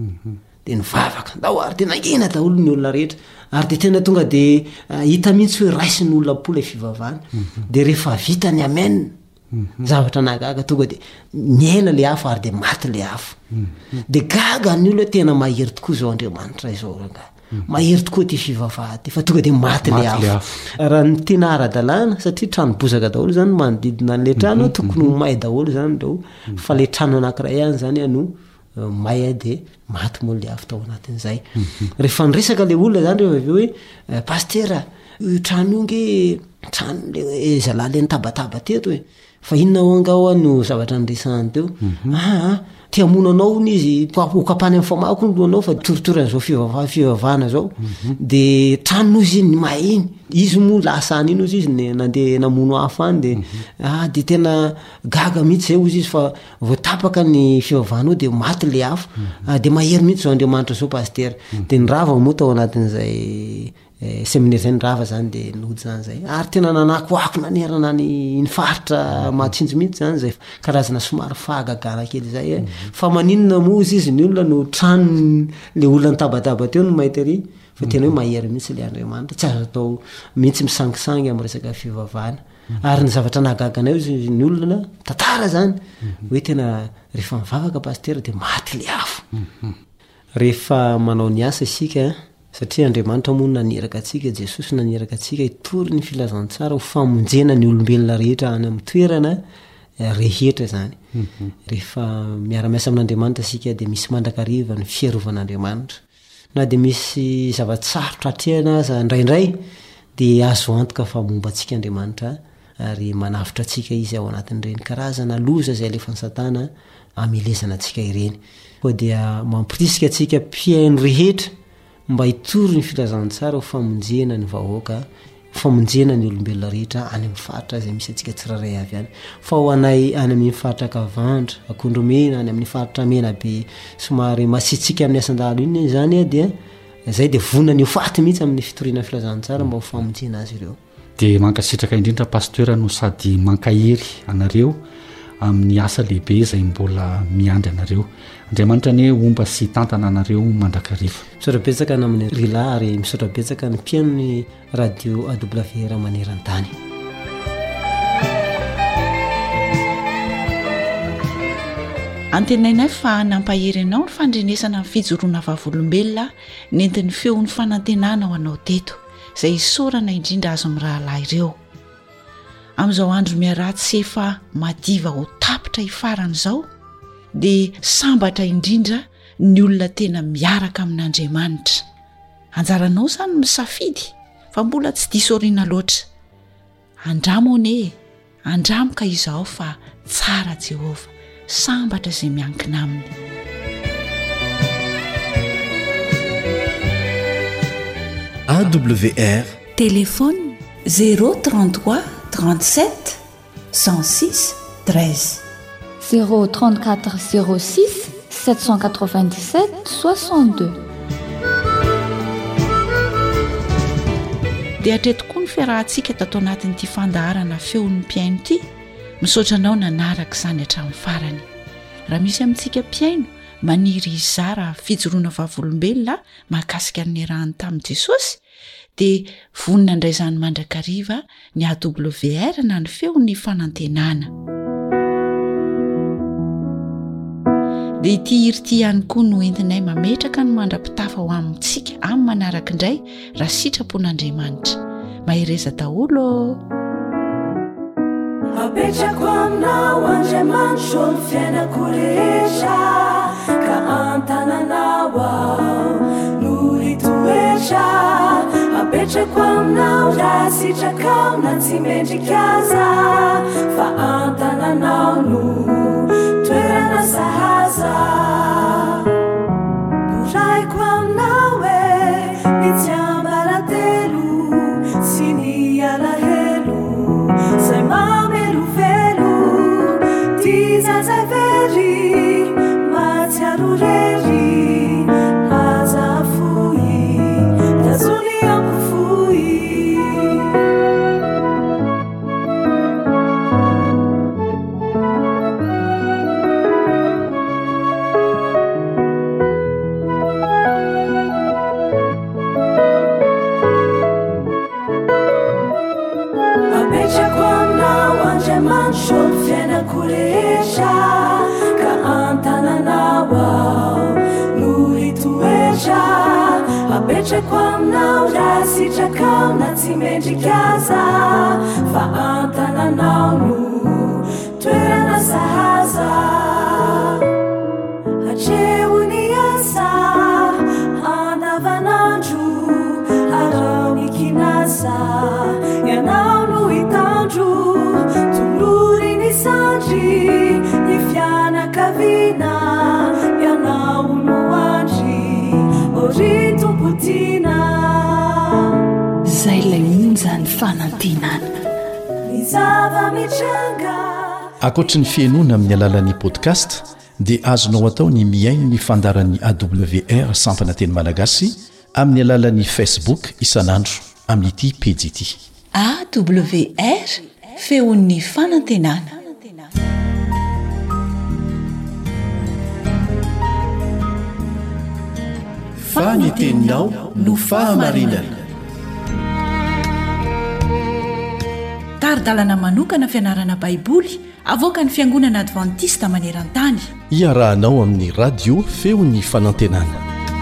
de nivavaka ndao ary de nangina daholo ny olona rehetra ary de tena tonga de hita mihitsy hoe raisiny olona pola fivavahana de rehefa vita ny amenina zavatra nagaga tonga de miaina le afo ary de maty le afo de gaga ny olona tena mahery tokoa zao andriamanitra izao ranga mahery tokoa ty fivavaha ty fa tonga de maty le afo raha ny tena ara-dalàna satria trano bozaka daholo zany manodidina an'le trano tokony may daholo zany reo fa le trano anankiray ihany zany ano may a de maty moa le afo tao anatin'izay rehefa niresaka le olona zany rehefa aveo hoe pastera io trano io nge trano le hoe zalahy le nitabataba teto hoe fa inona ao angao no zavatra nyresahany teo aa tiamonanao ny izy okapany amin'ny famako ny loanao fa toritoryan'izao fivavaha fivavahana zao de trano izy iny ny mahay iny izy moa lasany iny ozy izy nandeha namono afo any de ah de tena gaga mihitsy zay ozy izy fa voatapaka ny fivavahanao de maty le afo de mahery mihitsy zao andriamanitra zao paster de ny rava moa tao anatin'izay seminaire zay ny rava zany de nody zany zay ary tena nanakoako nanerana ny ny faritra mahatsinjo mihitsy zany zay karazana somary fahagagana kely zay e fa maninona moa izy izy ny olona no trano le olona nitabataba teo no mahita ery fa tena hoe mahery mihitsy le andriamanitra tsy azo atao mihitsy misangisangy amin'ny resaka fivavahana ary ny zavatra nahagagana io izy ny olona tantara zany hoe tena rehefa mivavaka paster de maty le afo rehefa manao ny asa isika satria andriamanitra moa naneraka atsika jesosy naneraka atsika hitory ny filazantsara ho famonjena ny olombelona rehetra any amin'ny toerana rehetra zany rehefa miara-miasa amin'andriamanitra asika de misy mandrakariva ny fiarovan'andriamanitra na de misy zavatsarotra atrehana aza indraindray de azo antoka fa momba atsika andriamanitra ary manavitra atsika izy ao anatin'ireny karazana loza zay alefa ny satana amelezana atsika ireny koa dia mampirisika atsika mpiaino rehetra mba hitory ny filazantsara ho famonjena ny vahoaka famonjena ny olombelona rehetra any amin'ny faritra zay misy atsika tsiraray avy any fa ho anay any amin'ny faritra kavandra akondromena any amin'ny faritra mena be somary masitsika amin'ny asandalo iny zany a dia zay de vonany ho faty mihitsy amin'ny fitoriana filazantsara mba ho famonjena azy ireo de mankasitraka indrindra paster no sady mankahery anareo amin'ny asa lehibe izay mbola miandry anareo andriamanitra ny omba sy tantana anareo mandrakariva misaotrabetsaka ny amin'ny rila ary misaotrabetsaka ny mpiaino ny radio A W R maneran-tany antenainay fa nampahery anao ny fandrenesana ny fijoroana vavolombelona nentin'ny feon'ny fanantenana ho anao teto izay isorana indrindra azo amin'ny rahalahy ireo amin'izao andro miaratsy efa madiva ho tapitra hifarana izao dia sambatra indrindra ny olona tena miaraka amin'andriamanitra anjaranao izany misafidy fa mbola tsy disoriana loatra andramo ane andramoka izao fa tsara Jehova sambatra izay miankina aminy A W R téléphone zéro trente-trois trente-sept cent six treize zéro trente-quatre zéro six sept cent quatre-vingt-dix-sept soixante-deux dia hatretokoa ny fiarahantsika tato anatin'ity fandaharana feon'ny mpiaino ity misaotra anao nanaraka izany hatramin'ny farany raha misy amintsika mpiaino maniry izara fijoroana vavolombelona mahakasika ny rahany tamin'i Jesosy dia vonina indray izany mandrakariva ny A W R na ny feon'ny fanantenana dia ity hirity ihany koa no entinay mametraka ny mandra-pitafa ho amintsika amin'ny manaraka indray raha sitrapon'Andriamanitra. Mahireza daholo apetrako aminao Andriamanitra ny fiainako rehetra ka antananao ao no hitoetra. Apetrako aminao raha sitrakao na tsy mendrika aza fa antananao no toerana sahaza. Boraiko aminao e ny tsy ambaratelo sy ny alahelo zay mamelovelo ty zaza very matsiaro rery aza foy tazony ampofoy. Apetrako aminao Andriamanitra ny fiainako rehetra ka antananao ao no hitoetra. Apetrako aminao raha sitrakao na tsy mendrika aza fa antananao no toerana sahaza. Hatrehony asa andavanandro arao ny kinasa ianao no hitandro tolory ny sandry ny fianakaviana ianao no andry ori tompotina. Zay lay onja ny fanantenana ny zava-mitranga. Ankoatra ny fiainoana amin'ny alalan'ny podcast dia azonao atao ny miaino ny fandaran'ny A W R sampana teny malagasy amin'ny alalan'ny Facebook isanandro amin'ity pejy ity A W R feon'ny fanantenana. faniteninao no fahamarinana. Taridalana manokana fianarana baiboly avoaka ny fiangonana adventista maneran-tany. Iarahanao amin'ny radio feon'ny fanantenana.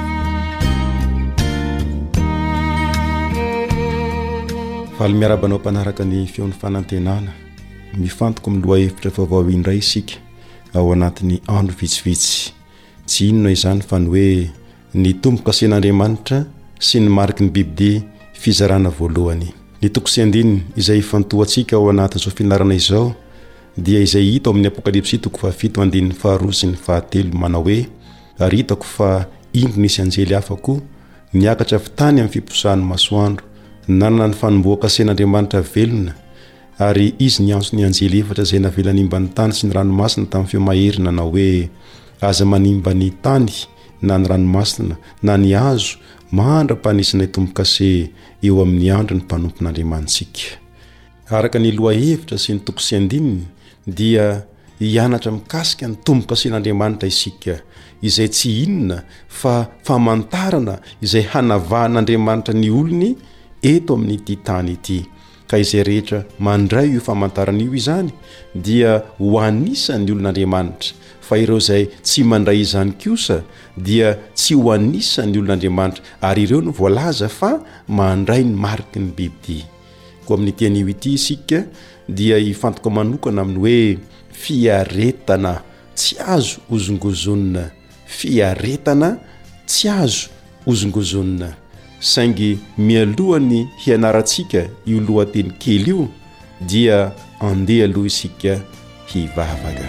Faly miarabanao mpanaraka ny feon'ny fanantenana, mifantoko miloha hevitra vaovao indray isika ao anatin'ny andro vitsivitsy. Tsy inona izany fa ny hoe ny tombo-kasen'Andriamanitra sy ny mariky ny bibidia fizarana voalohany. Ny toko sy andininy izay ifantohantsika ao anatin'izao fianarana izao dia izay hita ao amin'ny Apokalipsy toko fahafito andininy faharoa sy ny fahatelo manao hoe ary hitako fa indro nisy anjely hafa koa niakatra avy tany amin'ny fiposahan'ny masoandro nanana ny fanomboaka sen'Andriamanitra velona ary izy niantso ny anjely efatra izay navela nimba ny tany sy ny ranomasina tamin'ny feo mahery nanao hoe aza manimba ny tany na ny ranomasina na ny hazo mandra-panisinay tombo-kase eo amin'ny andro ny mpanompon'Andriamantsika. Araka ny lohahevitra sy ny toko sy andininy dia hianatra mikasika ny tombo-kasen'Andriamanitra isika izay tsy inona fa famantarana izay hanavahan'Andriamanitra ny olony eto amin'ity tany ity. Ka izay rehetra mandray io famantarana io izany dia ho anisan'ny olon'Andriamanitra, fa ireo izay tsy mandray izany kosa dia tsy ho anisan'ny olon'Andriamanitra ary ireo no voalaza fa mandray ny mariky ny bibidia. Koa amin'ny teny ity isika dia ifantoka manokana amin'ny hoe fiaretana tsy azo ozongozonina, fiaretana tsy azo ozongozonina. Saingy mialohany hianarantsika io lohateny kely io dia andeha aloha isika hivavaka.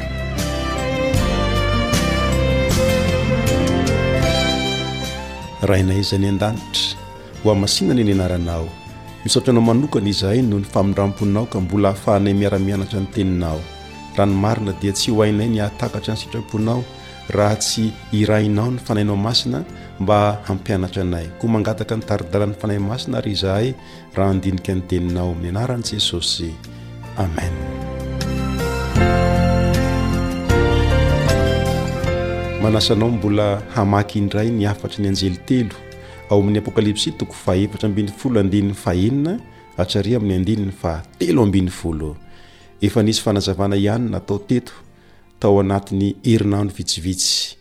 Rainay izany an-danitra ho amasinana ny anaranao, misaotranao manokana izahay noho ny famindramponao ka mbola hahafahanay miara-mianatra ny teninao. Raha ny marina dia tsy ho hainay ny hahatakatra ny sitraponao raha tsy irainao ny fanainao masina mba hampianatra anay. Koa mangataka ny taridalany fanay masina ary izahay raha andinika ny teninao amin'ny anaran'i Jesosy. Amen. Manasanao mbola hamaky indray ny afatry ny anjely telo ao amin'ny Apokalipsy toko fahaefatra ambin'ny folo andininy fahenina hatsaria amin'ny andininy fahatelo ambin'ny folo. Efa nisy fanazavana ihany natao teto tao anatin'ny herinandro vitsivitsy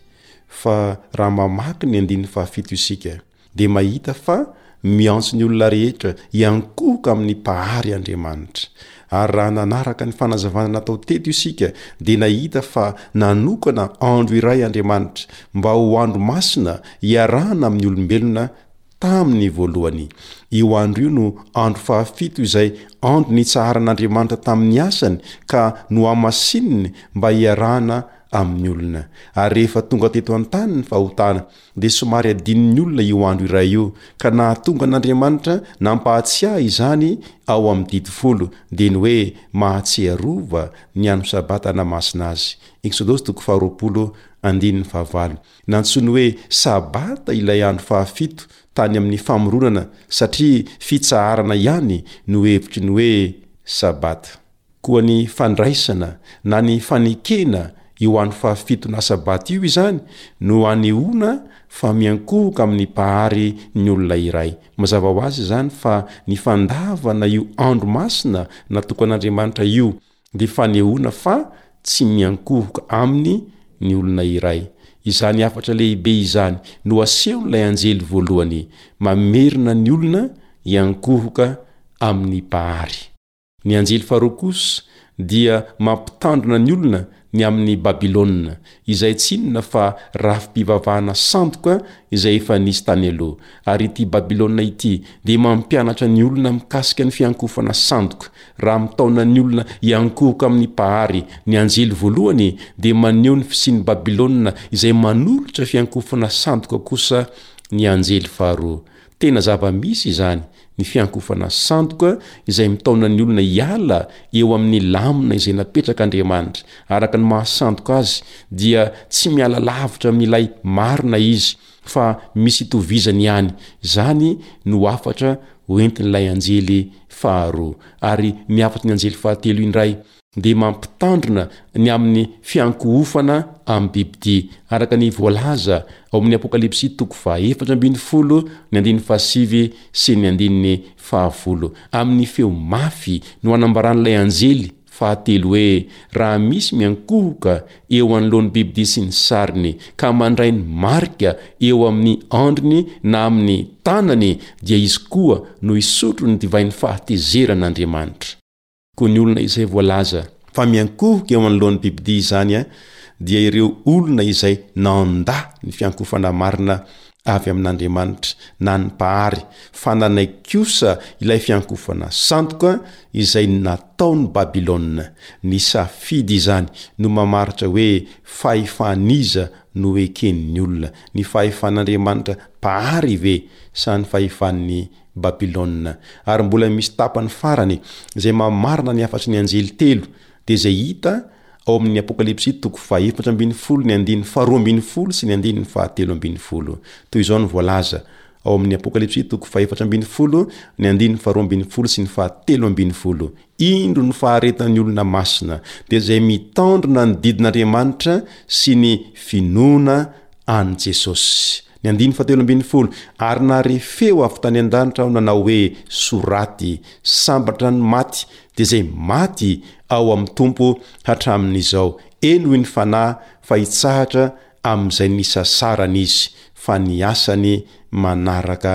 fa raha mamaky ny andiny fahafito isika dia mahita fa miantso ny olona rehetra iankohoka amin'ny mpahary Andriamanitra. Ary raha nanaraka ny fanazavana natao teto isika dia nahita fa nanokana andro iray Andriamanitra mba ho andro masina iarahana amin'ny olombelona tamin'ny voalohany. Io andro io no andro fahafito izay andro nitsaharan'Andriamanitra tamin'ny asany ka no amasininy mba iarahana amin'ny olona. Ary rehefa tonga teto an-tany ny fahotana dia somary adinin'ny olona io andro iray io ka nahatonga n'Andriamanitra nampahatsiahy izany ao amin'ny didifolo dia ny hoe mahatsiarova ny andro sabata namasina azy. Exodosy toko faharoapolo andininy fahavalo. Nantsony hoe sabata ilay andro fahafito tany amin'ny famoronana satria fitsaharana ihany no hevitry ny hoe sabata. Koa ny fandraisana na ny fanekena io andro fahafito na sabata io izany no anehoana fa miankohoka amin'ny mpahary ny olona iray. Mazava ho azy izany fa ny fandavana io andro masina natokan'Andriamanitra io dia fanehoana fa tsy miankohoka aminy ny olona iray. Izany afatra lehibe izany no asehon'ilay anjely voalohany mamerina ny olona iankohoka amin'ny mpahary. Ny anjely faharoa kosa dia mampitandrona ny olona ny amin'ny Babilôna izay tsy inona fa rafi-pivavahana sandoka izay efa nisy tany aloha. Ary ity Babilôna ity dia mampianatra ny olona mikasika ny fiankofana sandoka. Raha mitaona ny olona iankohoka amin'ny mpahary ny anjely voalohany dia maneho ny fisian'ny Babilôna izay manolotra fiankofana sandoka kosa ny anjely faharoa. Tena zava-misy izany ny fiankofana sandoka izay mitaona ny olona hiala eo amin'ny lamina izay napetraka Andriamanitra. Araka ny mahasandoka azy dia tsy miala lavitra amin'ilay marina izy fa misy itovizany ihany. Zany no afatra hoentin'ilay anjely faharoa. Ary miafatra ny anjely fahatelo indray dia mampitandrina ny amin'ny fiankohofana amin'ny bibidia araka ny voalaza ao amin'ny Apokalipsy toko fahaefatra ambin'ny folo ny andininy fahasivy sy ny andininy fahafolo. Amin'ny feo mafy no anambaran'ilay anjely fahatelo hoe raha misy miankohoka eo anoloan'ny bibidia sy ny sariny ka mandray ny marika eo amin'ny andriny na amin'ny tanany dia izy koa no hisotro ny divain'ny fahatezeran'Andriamanitra. Koa ny olona izay voalaza fa miankohoka eo anoloan'ny bibidia izany a dia ireo olona izay nanda ny fiankofana marina avy amin'Andriamanitra na ny mpahary fa nanaiky kosa ilay fiankofana sandoka izay nataon'ny Babilôna. Ny safidy izany no mamaritra hoe fahefaniza no eken'ny olona. Ny fahefan'Andriamanitra mpahary ve sa ny fahefan'ny Babilôna. Ary mbola misy tapany farany izay mamarina ny afatsy ny anjely telo dia izay hita ao amin'ny Apokalipsy toko fahaefatra ambin'ny folo ny andininy faharoa ambin'ny folo sy ny andininy fahatelo ambin'ny folo. Toy izao ny voalaza ao amin'ny Apokalipsy toko fahaefatra ambin'ny folo ny andininy faharoa ambin'ny folo sy ny fahatelo ambin'ny folo. Indro ny faharetan'ny olona masina dia izay mitandrina ny didin'Andriamanitra sy ny finoana an Jesosy. Ny andininy fahatelo ambin'ny folo ary nare feo avy tany an-danitra ao nanao hoe soraty sambatra ny maty dia izay maty ao amin'ny tompo hatramin'izao. Eno ny fanahy fa hitsahatra amin'izay nisasarana izy fa ny asany manaraka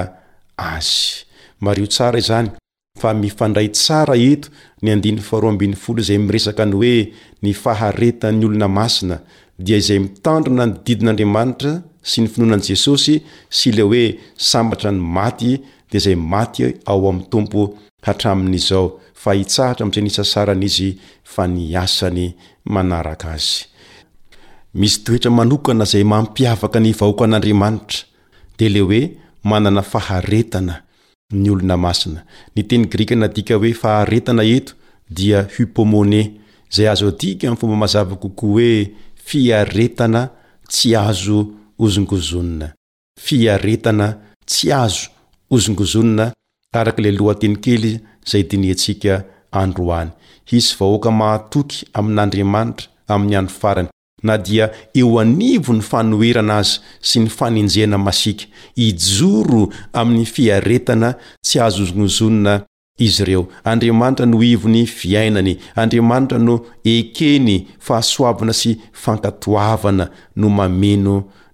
azy. Mario tsara izany fa mifandray tsara eto ny andininy faharoa ambin'ny folo izay miresaka ny hoe ny faharetan'ny olona masina dia izay mitandrina ny didin'Andriamanitra sy ny finoanan' Jesosy sy le hoe sambatra ny maty dia izay maty ao amin'ny tompo hatramin'izao fa hitsahatra amin'izay nisasarana izy fa ny asany manaraka azy. Misy toetra manokana izay mampiavaka ny vahoaka an'Andriamanitra dia le hoe manana faharetana ny olona masina. Ny teny Grika nadika hoe faharetana eto dia hypomone izay azo adika amin'ny fomba mazava kokoa hoe fiaretana tsy azo ozongozonina. Fiaretana tsy azo ozongozonina araka le lohateny kely izay diniantsika androany. Hisy vahoaka mahatoky amin'Andriamanitra amin'ny andro farany na dia eo anivo ny fanoherana azy sy ny fanenjehana masika ijoro amin'ny fiaretana tsy azo ozongozonina izy ireo. Andriamanitra no ivony fiainany, Andriamanitra no ekeny fahasoavana sy fankatoavana no mameno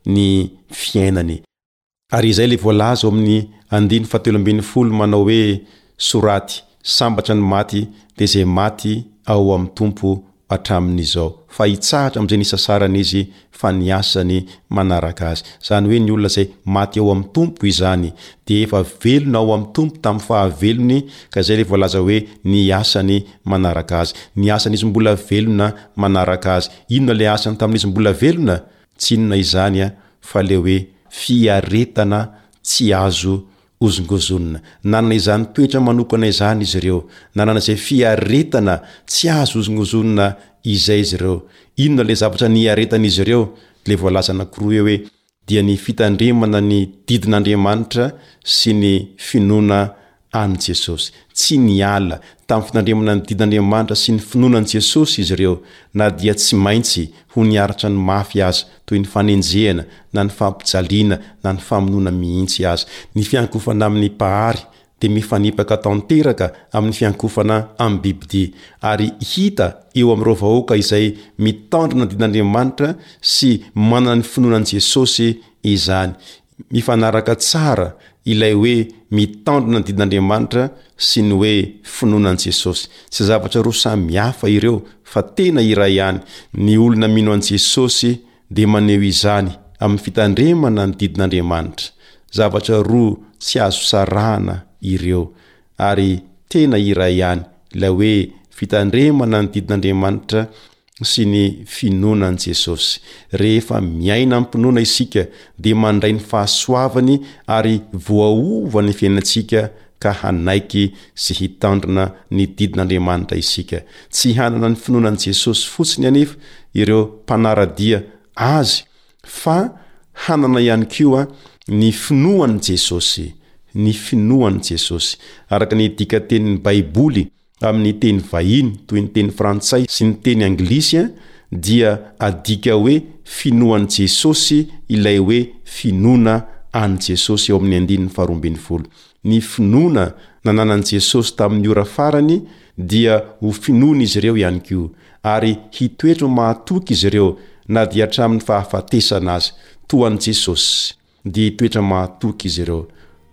ny fiainany. Ary izay le voalaza ao amin'ny andiny fahatelo ambin'ny folo manao hoe soraty sambatra ny maty de zay maty ao amin'ny tompo hatramin'izao fa hitsahatra am'izay nisasarana izy fa niasany manaraka azy. Zany hoe ny olona zay maty ao amin'ny tompo izany de efa velona ao amin'ny tompo tamin'ny fahavelony ka zay le voalaza hoe niasany manaraka azy. Niasany izy mbola velona manaraka azy. Inona le asany tamin'izy mbola velona? Tsy inona izany a fa le hoe fiaretana tsy azo ozongozonina. Nanana izany toetra manokana izany izy ireo. Nanana izay fiaretana tsy azo ozongozonina izay izy ireo. Inona le zavatra niaretan'izy ireo? Le voalaza anankiroa hoe dia ny fitandremana ny didin'Andriamanitra sy ny finoana an Jesosy. Tsy niala tamin'ny fitandremana ny didin'Andriamanitra sy ny finoana an Jesosy izy ireo, na dia tsy maintsy ho niaritra ny mafy azy toy ny fanenjehana na ny fampijaliana na ny famonoana mihitsy azy. Ny fiankofana amin'ny pahary de mifanipaka tanteraka amin'ny fiankofana amin'ny bibidia ary hita eo amin'ireo vahoaka izay mitandrina ny didin'Andriamanitra sy manana ny finoana an Jesosy izany. Mifanaraka tsara ilay hoe mitandrina ny didin'Andriamanitra sy ny hoe finoana an Jesosy. Tsy zavatra roa samy hafa ireo fa tena iray ihany. Ny olona mino an Jesosy de maneho izany amin'ny fitandremana ny didin'Andriamanitra. Zavatra roa tsy azo sarahana ireo ary tena iray ihany ilay hoe fitandremana ny didin'Andriamanitra sy ny finoana an Jesosy. Rehefa miaina ampinoana isika de mandray ny fahasoavany ary voaova ny fiainantsika ka hanaiky sy hitandrina ny didin'Andriamanitra isika. Tsy hanana ny finoana an Jesosy fotsiny anefa ireo mpanaradia azy fa hanana ihany koa ny finoan Jesosy. Ny finoan Jesosy araka ny dikatenin'ny Baiboly amin'ny teny vahiny toy ny teny frantsay sy ny teny anglisy dia adika hoe finoan Jesosy ilay hoe finoana an Jesosy eo amin'ny andininy faharoa ambin'ny folo. Ny finoana nananan Jesosy tamin'ny ora farany dia ho finoana izy ireo ihany koa ary hitoetra mahatoky izy ireo na dia hatramin'ny fahafatesana azy toa an Jesosy dia hitoetra mahatoky izy ireo.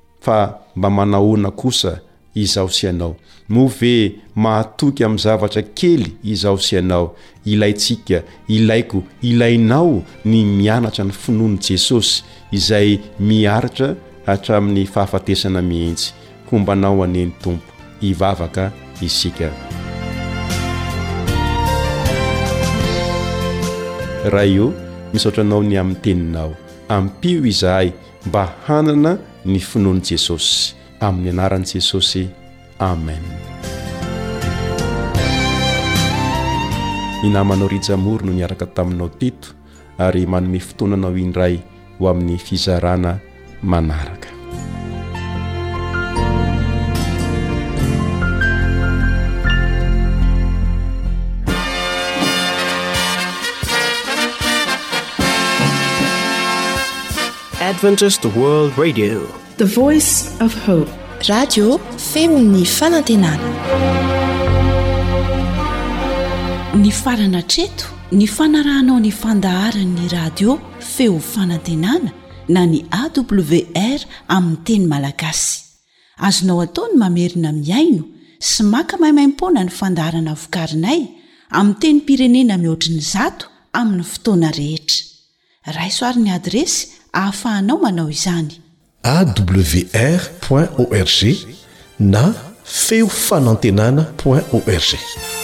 Fa mba manahoana kosa izaho sy ianao? Move mahatoky amin'ny zavatra kely izaho sy ianao. Ilaitsika, ilaiko, ilainao ny mianatra ny finoany Jesosy izay miaritra hatramin'ny fahafatesana mihitsy. Hombanao aneny Tompo, ivavaka isika. Raha io misaotranao ny amin'ny teninao, ampio izahay mba hanana ny finoany Jesosy. Amin'ny anaran'i Jesosy, amen. Ny namanao Rijamoro no niaraka taminao teto ary manome fotoananao indray ho amin'ny fizarana manaraka. Adventist World Radio, the voice of hope. Radio Femon'ny Fanantenana. Ny farana treto, ny fanarahanao ny fandaharan'ny radio Feo Fanantenana na ny A W R amin'ny teny malagasy. Azonao ataony mamerina miaino sy maka maimaimpoana ny fandaharana vokarinay amin'ny teny pirenena mihoatriny zato amin'ny fotoana rehetra. Raisoaryn'ny adresy ahafahanao manao izany: A W R point org na feo fanantenana point org.